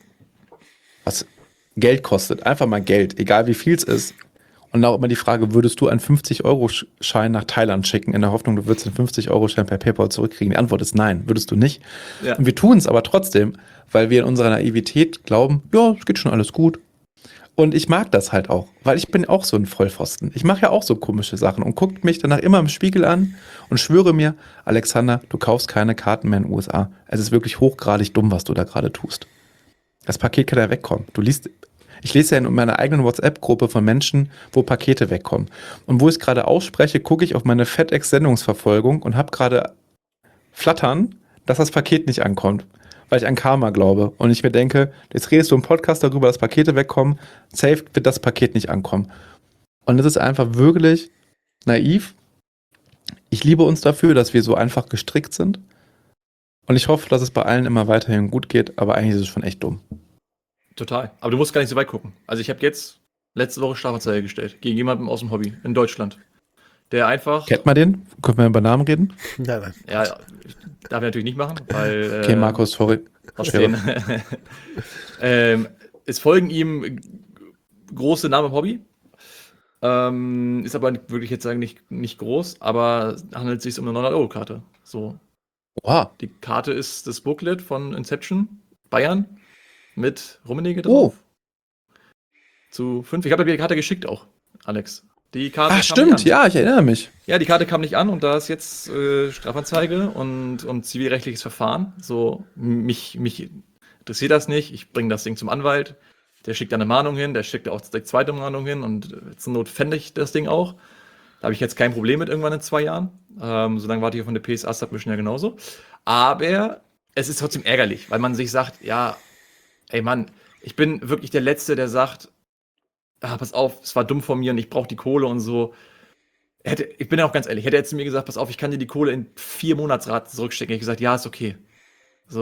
was Geld kostet, einfach mal Geld, egal wie viel es ist. Und auch immer die Frage, würdest du einen fünfzig-Euro-Schein nach Thailand schicken, in der Hoffnung, du würdest einen fünfzig-Euro-Schein per PayPal zurückkriegen? Die Antwort ist nein, würdest du nicht. Ja. Und wir tun es aber trotzdem, weil wir in unserer Naivität glauben, ja, es geht schon alles gut. Und ich mag das halt auch, weil ich bin auch so ein Vollpfosten. Ich mache ja auch so komische Sachen und guckt mich danach immer im Spiegel an und schwöre mir, Alexander, du kaufst keine Karten mehr in den U S A. Es ist wirklich hochgradig dumm, was du da gerade tust. Das Paket kann ja wegkommen. Du liest, ich lese ja in meiner eigenen WhatsApp-Gruppe von Menschen, wo Pakete wegkommen. Und wo ich es gerade ausspreche, gucke ich auf meine FedEx-Sendungsverfolgung und habe gerade Flattern, dass das Paket nicht ankommt. Weil ich an Karma glaube. Und ich mir denke, jetzt redest du im Podcast darüber, dass Pakete wegkommen. Safe wird das Paket nicht ankommen. Und es ist einfach wirklich naiv. Ich liebe uns dafür, dass wir so einfach gestrickt sind. Und ich hoffe, dass es bei allen immer weiterhin gut geht. Aber eigentlich ist es schon echt dumm. Total. Aber du musst gar nicht so weit gucken. Also ich habe jetzt letzte Woche Strafanzeige gestellt gegen jemanden aus dem Hobby in Deutschland. Der einfach. Kennt man den? Können wir über Namen reden? Nein, nein. Ja, ich darf ich natürlich nicht machen, weil. Okay, äh, Markus, sorry. Aus den, ähm, es folgen ihm große Namen im Hobby. Ähm, ist aber wirklich jetzt sagen nicht, nicht groß, aber handelt sich um eine neunhundert-Euro-Karte. So. Wow. Die Karte ist das Booklet von Inception, Bayern, mit Rummenigge Oh. drauf. Zu fünf. Ich habe dir die Karte geschickt auch, Alex. Die Karte Ach, kam stimmt. nicht an. Ja, ich erinnere mich. Ja, die Karte kam nicht an und da ist jetzt äh, Strafanzeige und, und zivilrechtliches Verfahren. So, mich, mich interessiert das nicht. Ich bringe das Ding zum Anwalt. Der schickt da eine Mahnung hin, der schickt auch die zweite Mahnung hin und äh, zur Not fände ich das Ding auch. Da habe ich jetzt kein Problem mit irgendwann in zwei Jahren. Ähm, solange warte ich auf eine P S A-Submission ja genauso. Aber es ist trotzdem ärgerlich, weil man sich sagt, ja, ey Mann, ich bin wirklich der Letzte, der sagt, ah, pass auf, es war dumm von mir und ich brauche die Kohle und so. Hätte, ich bin ja auch ganz ehrlich, hätte er jetzt zu mir gesagt, pass auf, ich kann dir die Kohle in vier Monatsraten zurückstecken, hätte ich gesagt, ja, ist okay. So,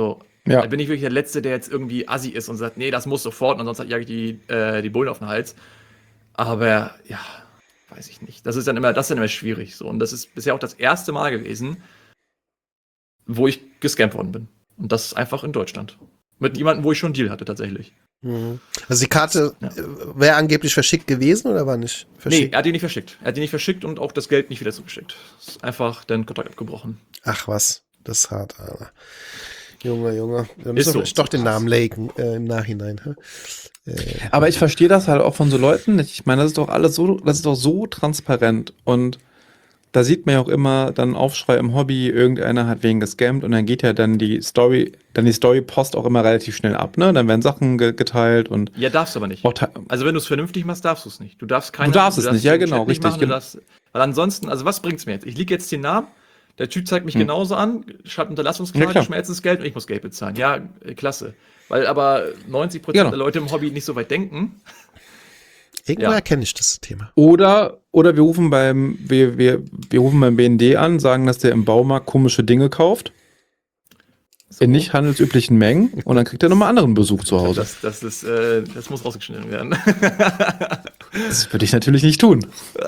Ja. Da bin ich wirklich der Letzte, der jetzt irgendwie assi ist und sagt, nee, das muss sofort, und sonst jage ich die, äh, die Bullen auf den Hals. Aber ja, weiß ich nicht. Das ist dann immer, das ist dann immer schwierig. So. Und das ist bisher auch das erste Mal gewesen, wo ich gescampt worden bin. Und das ist einfach in Deutschland. Mit jemandem, wo ich schon einen Deal hatte, tatsächlich. Mhm. Also die Karte Ja. äh, wäre angeblich verschickt gewesen oder war nicht Nee, verschickt? er hat die nicht verschickt. Er hat die nicht verschickt und auch das Geld nicht wieder zugeschickt. Ist einfach den Kontakt abgebrochen. Ach was, das ist hart, Alter. Junge, Junge. Da Ist müssen wir so, vielleicht doch so den krass. Namen laken äh, im Nachhinein. Hä? Äh, Aber ich verstehe das halt auch von so Leuten nicht. Ich meine, das ist doch alles so, das ist doch so transparent. Und da sieht man ja auch immer dann Aufschrei im Hobby, irgendeiner hat wen gescammt und dann geht ja dann die Story, dann die Story-Post auch immer relativ schnell ab, ne? Dann werden Sachen ge geteilt und Ja, darfst du aber nicht. auch te- Also wenn du es vernünftig machst, darfst du es nicht. Du darfst keine, Du darfst es nicht, ja, den genau, Chat nicht richtig, machen, du gen- darfst, weil ansonsten, also was bringt's mir jetzt? Ich liege jetzt den Namen, der Typ zeigt mich Hm. genauso an, schreibt Ja, Unterlassungsklage, klar. schmerzt das Geld und ich muss Geld bezahlen. Ja, äh, klasse. Weil aber neunzig Prozent Genau. der Leute im Hobby nicht so weit denken. irgendwo Ja. erkenne ich das Thema. Oder, oder wir rufen beim, wir, wir, wir rufen beim B N D an, sagen, dass der im Baumarkt komische Dinge kauft, So. in nicht handelsüblichen Mengen und dann kriegt er nochmal anderen Besuch zu Hause. Das, das ist, äh, das muss rausgeschnitten werden. Das würde ich natürlich nicht tun.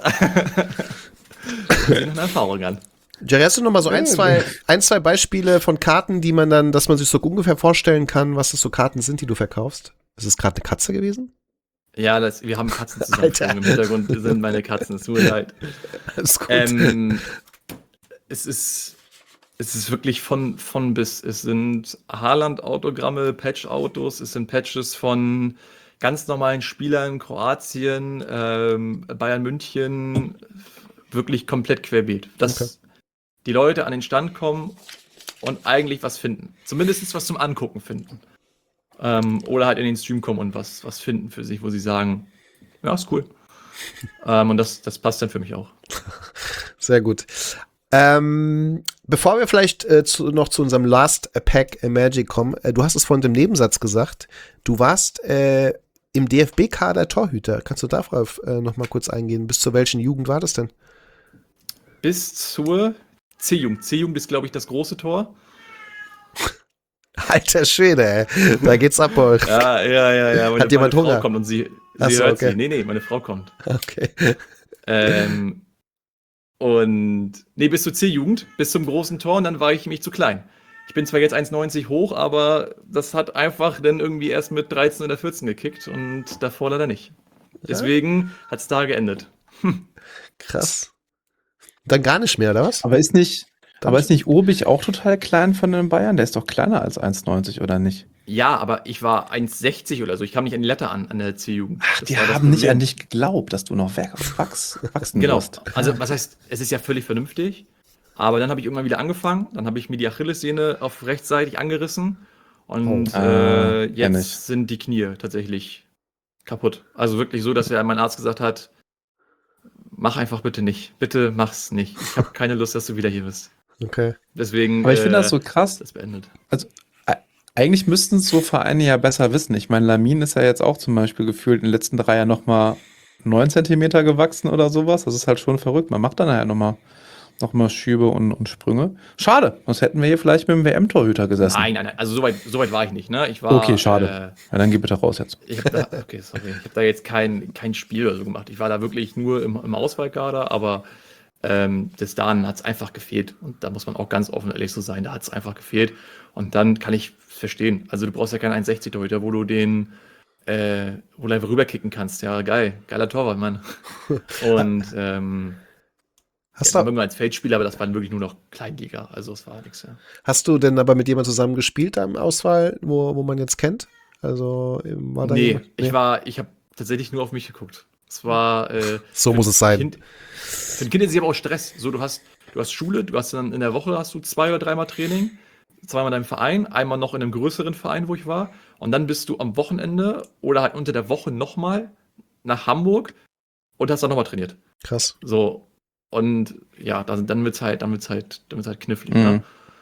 Wir sehen eine Erfahrung an. Jerry, hast du noch mal so ein, Ja, zwei, ein, zwei Beispiele von Karten, die man dann, dass man sich so ungefähr vorstellen kann, was das so Karten sind, die du verkaufst? Ist es gerade eine Katze gewesen? Ja, das, wir haben Katzen zusammen. Alter. Im Hintergrund sind meine Katzen. Es tut mir leid. Alles gut. Ähm, es ist, es ist wirklich von, von bis. Es sind Haaland-Autogramme, Patch-Autos, es sind Patches von ganz normalen Spielern, Kroatien, ähm, Bayern München, wirklich komplett querbeet. Dass Okay. die Leute an den Stand kommen und eigentlich was finden. Zumindest was zum Angucken finden. Ähm, oder halt in den Stream kommen und was, was finden für sich, wo sie sagen, ja, ist cool. ähm, und das, das passt dann für mich auch. Sehr gut. Ähm, bevor wir vielleicht äh, zu, noch zu unserem Last Pack äh, Magic kommen, äh, du hast es vorhin im Nebensatz gesagt, du warst äh, im D F B-Kader Torhüter. Kannst du darauf äh, noch mal kurz eingehen? Bis zu welchen Jugend war das denn? Bis zur C-Jugend. C-Jugend ist, glaube ich, das große Tor. Alter Schwede, ey. Da geht's ab bei euch. Ja, ja, ja, ja. Meine, Hat jemand meine Frau Hunger? kommt und sie, Ach sie so, hört okay. sie. Nee, nee, meine Frau kommt. Okay. Ähm, und nee, bis zur C-Jugend, bis zum großen Tor und dann war ich mich zu klein. Ich bin zwar jetzt eins neunzig hoch, aber das hat einfach dann irgendwie erst mit dreizehn oder vierzehn gekickt und davor leider nicht. Deswegen hat es da geendet. Krass. Dann gar nicht mehr, oder was? Aber ist nicht, aber ist nicht Urbich auch total klein von den Bayern? Der ist doch kleiner als eins neunzig, oder nicht? Ja, aber ich war eins sechzig oder so. Ich kam nicht an die Letter an, an der C-Jugend. Ach, Das die war das haben nicht Problem. an dich geglaubt, dass du noch wach- wachs, wachsen Genau. wirst. Also, was heißt, es ist ja völlig vernünftig. Aber dann habe ich irgendwann wieder angefangen. Dann habe ich mir die Achillessehne auf rechtsseitig angerissen. Und Oh. Ah, äh, kenn ich. jetzt sind die Knie tatsächlich kaputt. Also wirklich so, dass ja mein Arzt gesagt hat, mach einfach bitte nicht. Bitte mach's nicht. Ich habe keine Lust, dass du wieder hier bist. Okay. Deswegen Aber ich finde äh, das so krass. das beendet. Ä- Eigentlich müssten es so Vereine ja besser wissen. Ich meine, Lamin ist ja jetzt auch zum Beispiel gefühlt in den letzten drei Jahren nochmal neun Zentimeter gewachsen oder sowas. Das ist halt schon verrückt. Man macht dann ja nochmal noch mal Schübe und, und Sprünge. Schade, sonst hätten wir hier vielleicht mit dem W M-Torhüter gesessen. Nein, nein, nein. Also so weit, so weit war ich nicht. Ne? Ich war, Okay, schade. Ja, dann geh bitte raus jetzt. Äh, ich habe da, okay, sorry. Ich habe da jetzt kein, kein Spiel oder so gemacht. Ich war da wirklich nur im, im Auswahlkader, aber ähm, bis dahin hat es einfach gefehlt. Und da muss man auch ganz offen ehrlich so sein, da hat es einfach gefehlt. Und dann kann ich verstehen. Also du brauchst ja keinen eins sechzig Torhüter, wo du den äh, wo du einfach rüberkicken kannst. Ja, geil. Geiler Torwart, Mann. Und ähm, Hast, ja, dann du, irgendwann als Feldspieler, aber das waren wirklich nur noch Kleinliga. Also es war nichts, ja. hast du denn aber mit jemandem zusammen gespielt da im Auswahl, wo, wo man jetzt kennt? Also ähm, war da Nee, jemand? ich war, ich habe tatsächlich nur auf mich geguckt. Es war äh, So für muss es ein sein. Kind, für ein Kind ist es aber auch Stress. So, du hast, du hast Schule, du hast dann in der Woche hast du zwei oder dreimal Training, zweimal in deinem Verein, einmal noch in einem größeren Verein, wo ich war, und dann bist du am Wochenende oder halt unter der Woche nochmal nach Hamburg und hast dann nochmal trainiert. Krass. So. Und ja, dann, dann wird's halt, dann wird's halt, dann wird's halt knifflig. Mhm. Ne?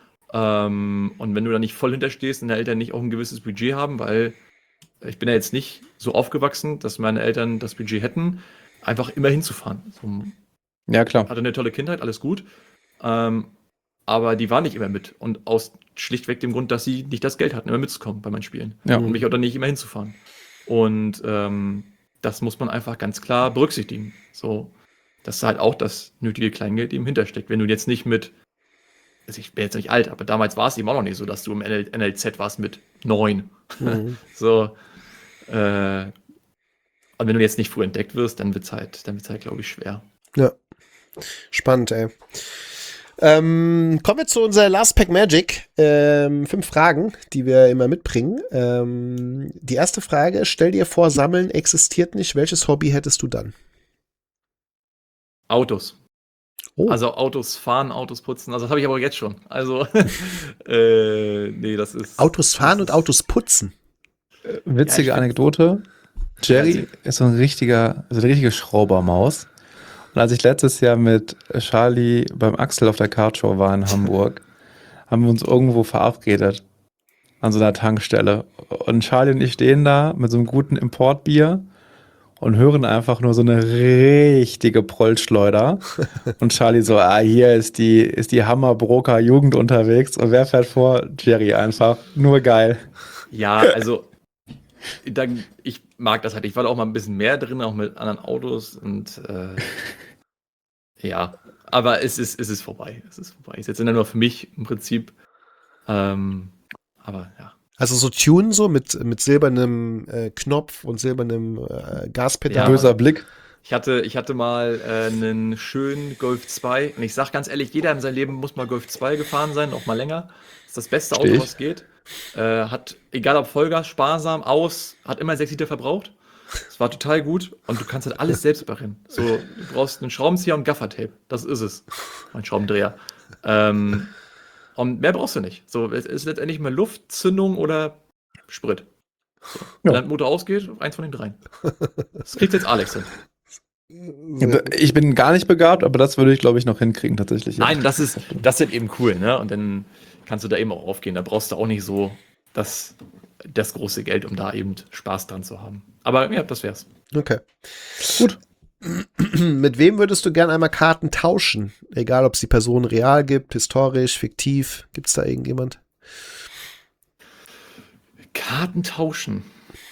Ähm, und wenn du da nicht voll hinterstehst und deine Eltern nicht auch ein gewisses Budget haben, weil ich bin ja jetzt nicht so aufgewachsen, dass meine Eltern das Budget hätten, einfach immer hinzufahren. So, Ja, klar. hatte eine tolle Kindheit, alles gut. Ähm, aber die waren nicht immer mit. Und aus schlichtweg dem Grund, dass sie nicht das Geld hatten, immer mitzukommen bei meinen Spielen. Ja. Und mich auch dann nicht immer hinzufahren. Und ähm, das muss man einfach ganz klar berücksichtigen. So, dass halt auch das nötige Kleingeld eben hintersteckt. Wenn du jetzt nicht mit, also ich bin jetzt nicht alt, aber damals war es eben auch noch nicht so, dass du im N L- N L Z warst mit neun. Mhm. So, äh, und wenn du jetzt nicht früh entdeckt wirst, dann wird's halt, dann wird's halt, glaube ich, schwer. Ja. Spannend, ey. Ähm, kommen wir zu unserer Last Pack Magic. Ähm, fünf Fragen, die wir immer mitbringen. Ähm, die erste Frage, stell dir vor, Sammeln existiert nicht. Welches Hobby hättest du dann? Autos. Oh. Also Autos fahren, Autos putzen. Also das habe ich aber jetzt schon. Also, äh, nee, das ist. Autos fahren das und Autos putzen. Witzige Ja, ich find- Anekdote. Jerry Ja, ist so ein richtiger, so eine richtige Schraubermaus. Und als ich letztes Jahr mit Charlie beim Axel auf der Kartshow war in Hamburg, haben wir uns irgendwo verabredet. An so einer Tankstelle. Und Charlie und ich stehen da mit so einem guten Importbier und hören einfach nur so eine richtige Prollschleuder. Und Charlie so, ah, hier ist die, ist die Hammerbroker Jugend unterwegs. Und wer fährt vor? Jerry einfach. Nur geil. Ja, also dann, ich mag das halt. Ich war da auch mal ein bisschen mehr drin, auch mit anderen Autos und äh, ja, aber es ist, es ist vorbei. Es ist vorbei. Ist jetzt nur für mich im Prinzip. Ähm, aber ja. Also so Tune so mit, mit silbernem äh, Knopf und silbernem äh, Gaspedal. Ja. Böser Blick. Ich hatte, ich hatte mal äh, einen schönen Golf zwei und ich sag ganz ehrlich, jeder in seinem Leben muss mal Golf zwei gefahren sein, auch mal länger. Das ist das beste Steh Auto, ich. was geht. Äh, hat, egal ob Vollgas, sparsam, aus, hat immer sechs Liter verbraucht. Es war total gut und du kannst halt alles selbst reparieren. So, du brauchst einen Schraubenzieher und Gaffertape. Das ist es. Mein Schraubendreher. Ähm, und mehr brauchst du nicht. So, es ist letztendlich mal Luft, Zündung oder Sprit. So. Wenn Ja. der Motor ausgeht, eins von den dreien. Das kriegt jetzt Alex hin. Ich bin gar nicht begabt, aber das würde ich, glaube ich, noch hinkriegen tatsächlich. Ja. Nein, das ist, das ist eben cool, ne? Und dann kannst du da eben auch aufgehen. Da brauchst du auch nicht so das, das große Geld, um da eben Spaß dran zu haben. Aber ja, das wär's. Okay. Gut. Mit wem würdest du gern einmal Karten tauschen? Egal, ob es die Person real gibt, historisch, fiktiv. Gibt es da irgendjemand? Karten tauschen.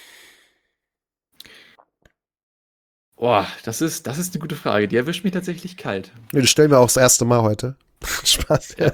Boah, das ist, das ist eine gute Frage. Die erwischt mich tatsächlich kalt. Nee, das stellen wir auch das erste Mal heute. Spaß. Ja.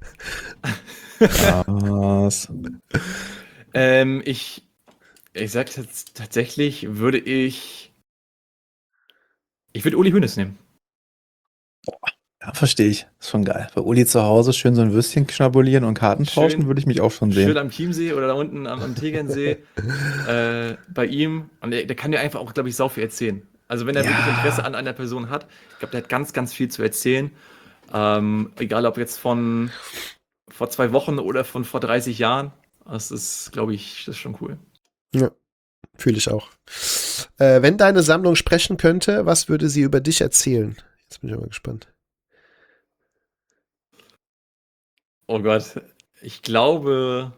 Was? Ähm, ich, ich sag tats- tatsächlich, würde ich. Ich würde Uli Hoeneß nehmen. Ja, verstehe ich. Ist schon geil. Bei Uli zu Hause schön so ein Würstchen schnabulieren und Karten Schön- tauschen, würde ich mich auch schon Schön sehen. am Chiemsee oder da unten am, am Tegernsee äh, bei ihm. Und der, der kann dir einfach auch, glaube ich, sau viel erzählen. Also wenn er Ja. wirklich Interesse an einer Person hat, ich glaube, der hat ganz, ganz viel zu erzählen. Ähm, egal ob jetzt von vor zwei Wochen oder von vor dreißig Jahren. Das ist, glaube ich, das ist schon cool. Ja, fühle ich auch. Äh, wenn deine Sammlung sprechen könnte, was würde sie über dich erzählen? Jetzt bin ich aber gespannt. Oh Gott, ich glaube,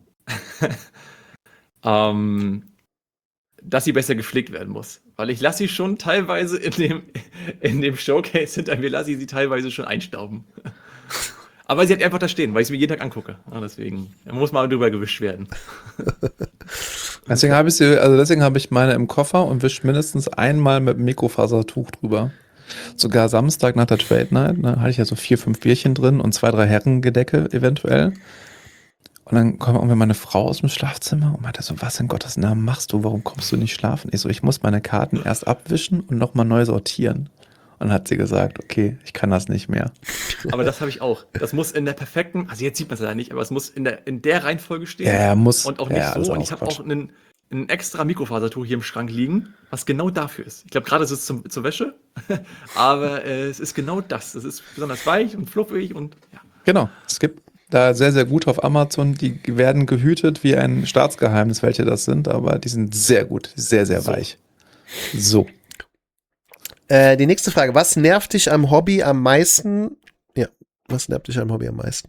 ähm, dass sie besser gepflegt werden muss. Weil ich lasse sie schon teilweise in dem, in dem Showcase hinter mir, lasse ich sie teilweise schon einstauben. Aber sie hat einfach da stehen, weil ich sie mir jeden Tag angucke. Ja, deswegen da muss mal drüber gewischt werden. Deswegen habe ich sie, also deswegen habe ich meine im Koffer und wische mindestens einmal mit dem Mikrofasertuch drüber. Sogar Samstag nach der Trade Night, ne, hatte ich ja so vier, fünf Bierchen drin und zwei, drei Herrengedecke eventuell. Und dann kam irgendwie meine Frau aus dem Schlafzimmer und meinte so, was in Gottes Namen machst du? Warum kommst du nicht schlafen? Ich so, ich muss meine Karten erst abwischen und nochmal neu sortieren. Und dann hat sie gesagt, okay, ich kann das nicht mehr. Aber das habe ich auch. Das muss in der perfekten, also jetzt sieht man es leider nicht, aber es muss in der, in der Reihenfolge stehen. Ja, er muss. Und auch nicht ja, alles so. Und anders ich habe Quatsch. auch einen, ein extra Mikrofasertuch hier im Schrank liegen, was genau dafür ist. Ich glaube, gerade ist es zum, zur Wäsche, aber äh, es ist genau das. Es ist besonders weich und fluffig und ja. Genau, es gibt da sehr, sehr gut auf Amazon. Die werden gehütet wie ein Staatsgeheimnis, welche das sind, aber die sind sehr gut, sehr, sehr So. weich. So. Äh, die nächste Frage. Was nervt dich am Hobby am meisten? Ja, was nervt dich am Hobby am meisten?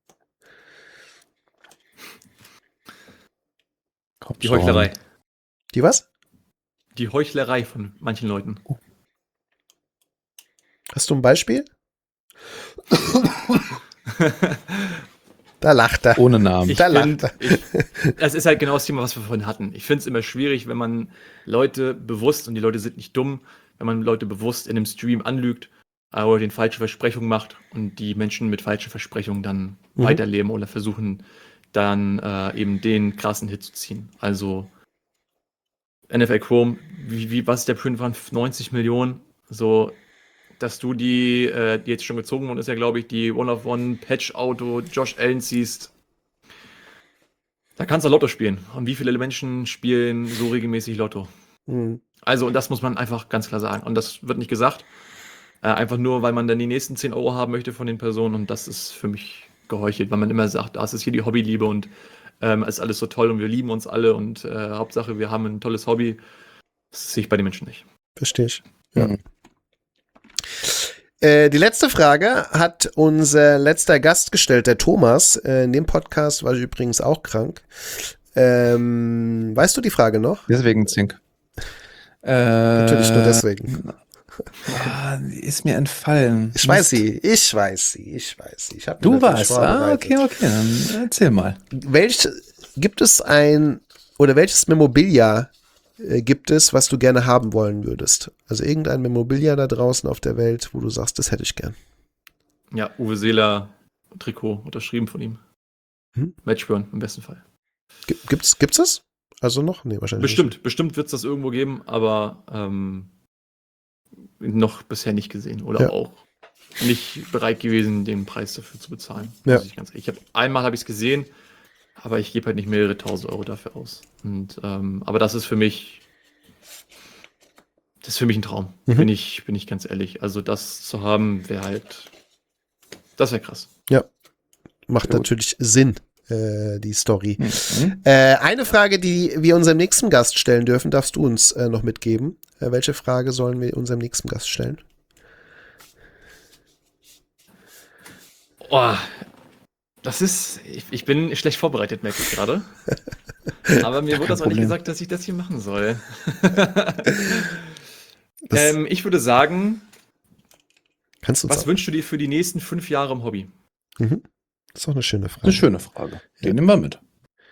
Komm Die schon. Heuchlerei. Die was? Die Heuchlerei von manchen Leuten. Hast du ein Beispiel? Da lacht er. Ohne Namen. Ich Da find, lacht ich, das ist halt genau das Thema, was wir vorhin hatten. Ich finde es immer schwierig, wenn man Leute bewusst, und die Leute sind nicht dumm, wenn man Leute bewusst in einem Stream anlügt äh, oder den falsche Versprechungen macht und die Menschen mit falschen Versprechungen dann Mhm. weiterleben oder versuchen dann äh, eben den krassen Hit zu ziehen. Also N F L Chrome, wie, wie was ist der Print waren? neunzig Millionen. So, dass du die, äh, die jetzt schon gezogen worden ist, ja, glaube ich, die One-of-One-Patch-Auto Josh Allen siehst. Da kannst du Lotto spielen. Und wie viele Menschen spielen so regelmäßig Lotto? Mhm. Also, und das muss man einfach ganz klar sagen. Und das wird nicht gesagt. Äh, einfach nur, weil man dann die nächsten zehn Euro haben möchte von den Personen. Und das ist für mich geheuchelt, weil man immer sagt, das ist hier die Hobbyliebe und ähm, ist alles so toll und wir lieben uns alle und äh, Hauptsache, wir haben ein tolles Hobby. Das sehe ich bei den Menschen nicht. Verstehe ich. Ja. Mhm. Äh, die letzte Frage hat unser letzter Gast gestellt, der Thomas. Äh, in dem Podcast war ich übrigens auch krank. Ähm, weißt du die Frage noch? Deswegen Zink. Äh, Natürlich nur deswegen. Ah, die ist mir entfallen. Ich weiß sie, ich weiß sie, ich weiß sie. Ich hab mir Du natürlich weißt. Ah, vorbereitet. okay, okay. Dann erzähl mal. Welch, gibt es ein, oder welches Memorabilia äh, gibt es, was du gerne haben wollen würdest? Also irgendein Memorabilia da draußen auf der Welt, wo du sagst, das hätte ich gern. Ja, Uwe Seeler Trikot unterschrieben von ihm. Hm? Matchburn im besten Fall. G- Gibt's, gibt's es? Also noch? Nee, wahrscheinlich Bestimmt, bestimmt wird es das irgendwo geben, aber ähm, noch bisher nicht gesehen oder Ja. auch nicht bereit gewesen, den Preis dafür zu bezahlen. Ja. Muss ich ganz ehrlich. Ich hab, einmal habe ich es gesehen, aber ich gebe halt nicht mehrere tausend Euro dafür aus. Und, ähm, aber das ist für mich, das ist für mich ein Traum. Mhm. Bin ich, bin ich ganz ehrlich. Also das zu haben, wäre halt, das wäre krass. nicht. Macht Gut. natürlich Sinn, äh, die Story. Mhm. Äh, eine Frage, die wir unserem nächsten Gast stellen dürfen, darfst du uns äh, noch mitgeben. Äh, welche Frage sollen wir unserem nächsten Gast stellen? Oh, das ist, ich, ich bin schlecht vorbereitet, merke ich gerade. Aber mir wurde das auch nicht Problem. gesagt, dass ich das hier machen soll. Das ähm, ich würde sagen, kannst du uns was auch. wünschst du dir für die nächsten fünf Jahre im Hobby? Mhm. Das ist auch eine schöne Frage. Eine schöne Frage. Die Ja. nehmen wir mit.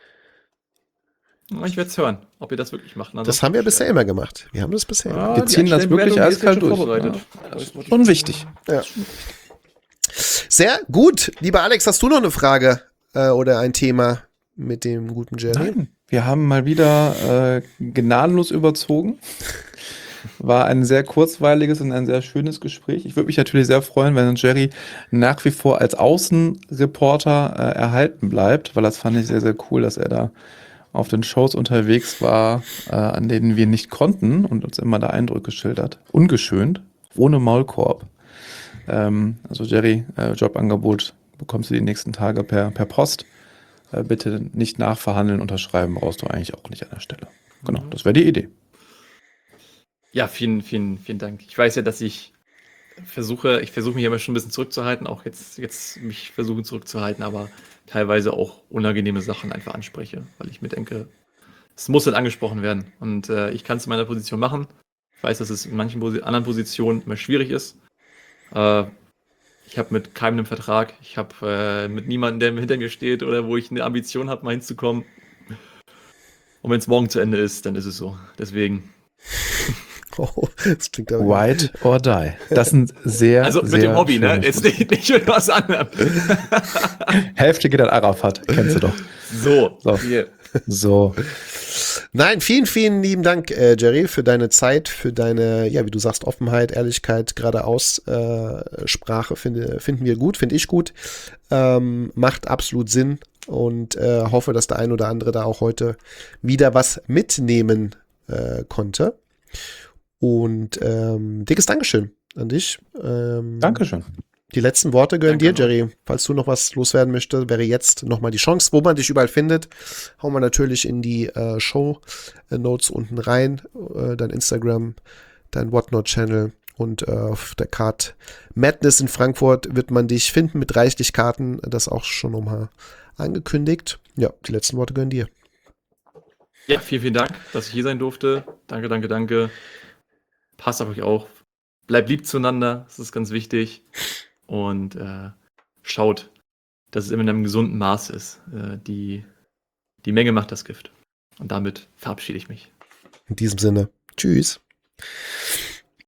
Ich werde es hören, ob ihr das wirklich macht. Das haben wir bisher immer gemacht. Wir haben das bisher immer Ah, Wir die ziehen das wirklich Einstellbewertung, die ist eiskalt jetzt schon durch. vorbereitet. Ja, das ist schon wichtig. Ja. Sehr gut. Lieber Alex, hast du noch eine Frage äh, oder ein Thema mit dem guten Jerry? Nein, wir haben mal wieder äh, gnadenlos überzogen. War ein sehr kurzweiliges und ein sehr schönes Gespräch. Ich würde mich natürlich sehr freuen, wenn Jerry nach wie vor als Außenreporter äh, erhalten bleibt, weil das fand ich sehr, sehr cool, dass er da auf den Shows unterwegs war, äh, an denen wir nicht konnten und uns immer da Eindrücke schildert. Ungeschönt, ohne Maulkorb. Ähm, also Jerry, äh, Jobangebot bekommst du die nächsten Tage per, per Post. Äh, bitte nicht nachverhandeln, unterschreiben brauchst du eigentlich auch nicht an der Stelle. Genau, das wäre die Idee. Ja, vielen, vielen, vielen Dank. Ich weiß ja, dass ich versuche, ich versuche mich immer schon ein bisschen zurückzuhalten, auch jetzt, jetzt mich versuchen zurückzuhalten, aber teilweise auch unangenehme Sachen einfach anspreche, weil ich mir denke, es muss halt angesprochen werden. Und äh, ich kann es in meiner Position machen. Ich weiß, dass es in manchen Posi- anderen Positionen immer schwierig ist. Äh, ich habe mit keinem einen Vertrag. Ich habe äh, mit niemandem, der hinter mir steht oder wo ich eine Ambition habe, mal hinzukommen. Und wenn es morgen zu Ende ist, dann ist es so. Deswegen. Oh, das klingt aber White or die. Das sind sehr, Also mit sehr dem Hobby, ne? schöne Jetzt nicht, nicht mit was anderem. Hälfte geht an Arafat, kennst du doch. So, So. hier. So, Nein, vielen, vielen lieben Dank, äh, Jerry, für deine Zeit, für deine, ja, wie du sagst, Offenheit, Ehrlichkeit, geradeaus äh, Sprache finde, finden wir gut, finde ich gut. Ähm, macht absolut Sinn und äh, hoffe, dass der ein oder andere da auch heute wieder was mitnehmen äh, konnte. Und ähm, dickes Dankeschön an dich. Ähm, Dankeschön. Die letzten Worte gehören Danke dir, Jerry. Falls du noch was loswerden möchtest, wäre jetzt nochmal die Chance. Wo man dich überall findet, hauen wir natürlich in die äh, Show-Notes unten rein. Äh, dein Instagram, dein Whatnot-Channel und äh, auf der Card Madness in Frankfurt wird man dich finden mit reichlich Karten. Das auch schon nochmal angekündigt. Ja, die letzten Worte gehören dir. Ja, vielen, vielen Dank, dass ich hier sein durfte. Danke, danke, danke. Passt auf euch auf. Bleibt lieb zueinander, das ist ganz wichtig. Und äh, schaut, dass es immer in einem gesunden Maß ist. Äh, die, die Menge macht das Gift. Und damit verabschiede ich mich. In diesem Sinne, tschüss.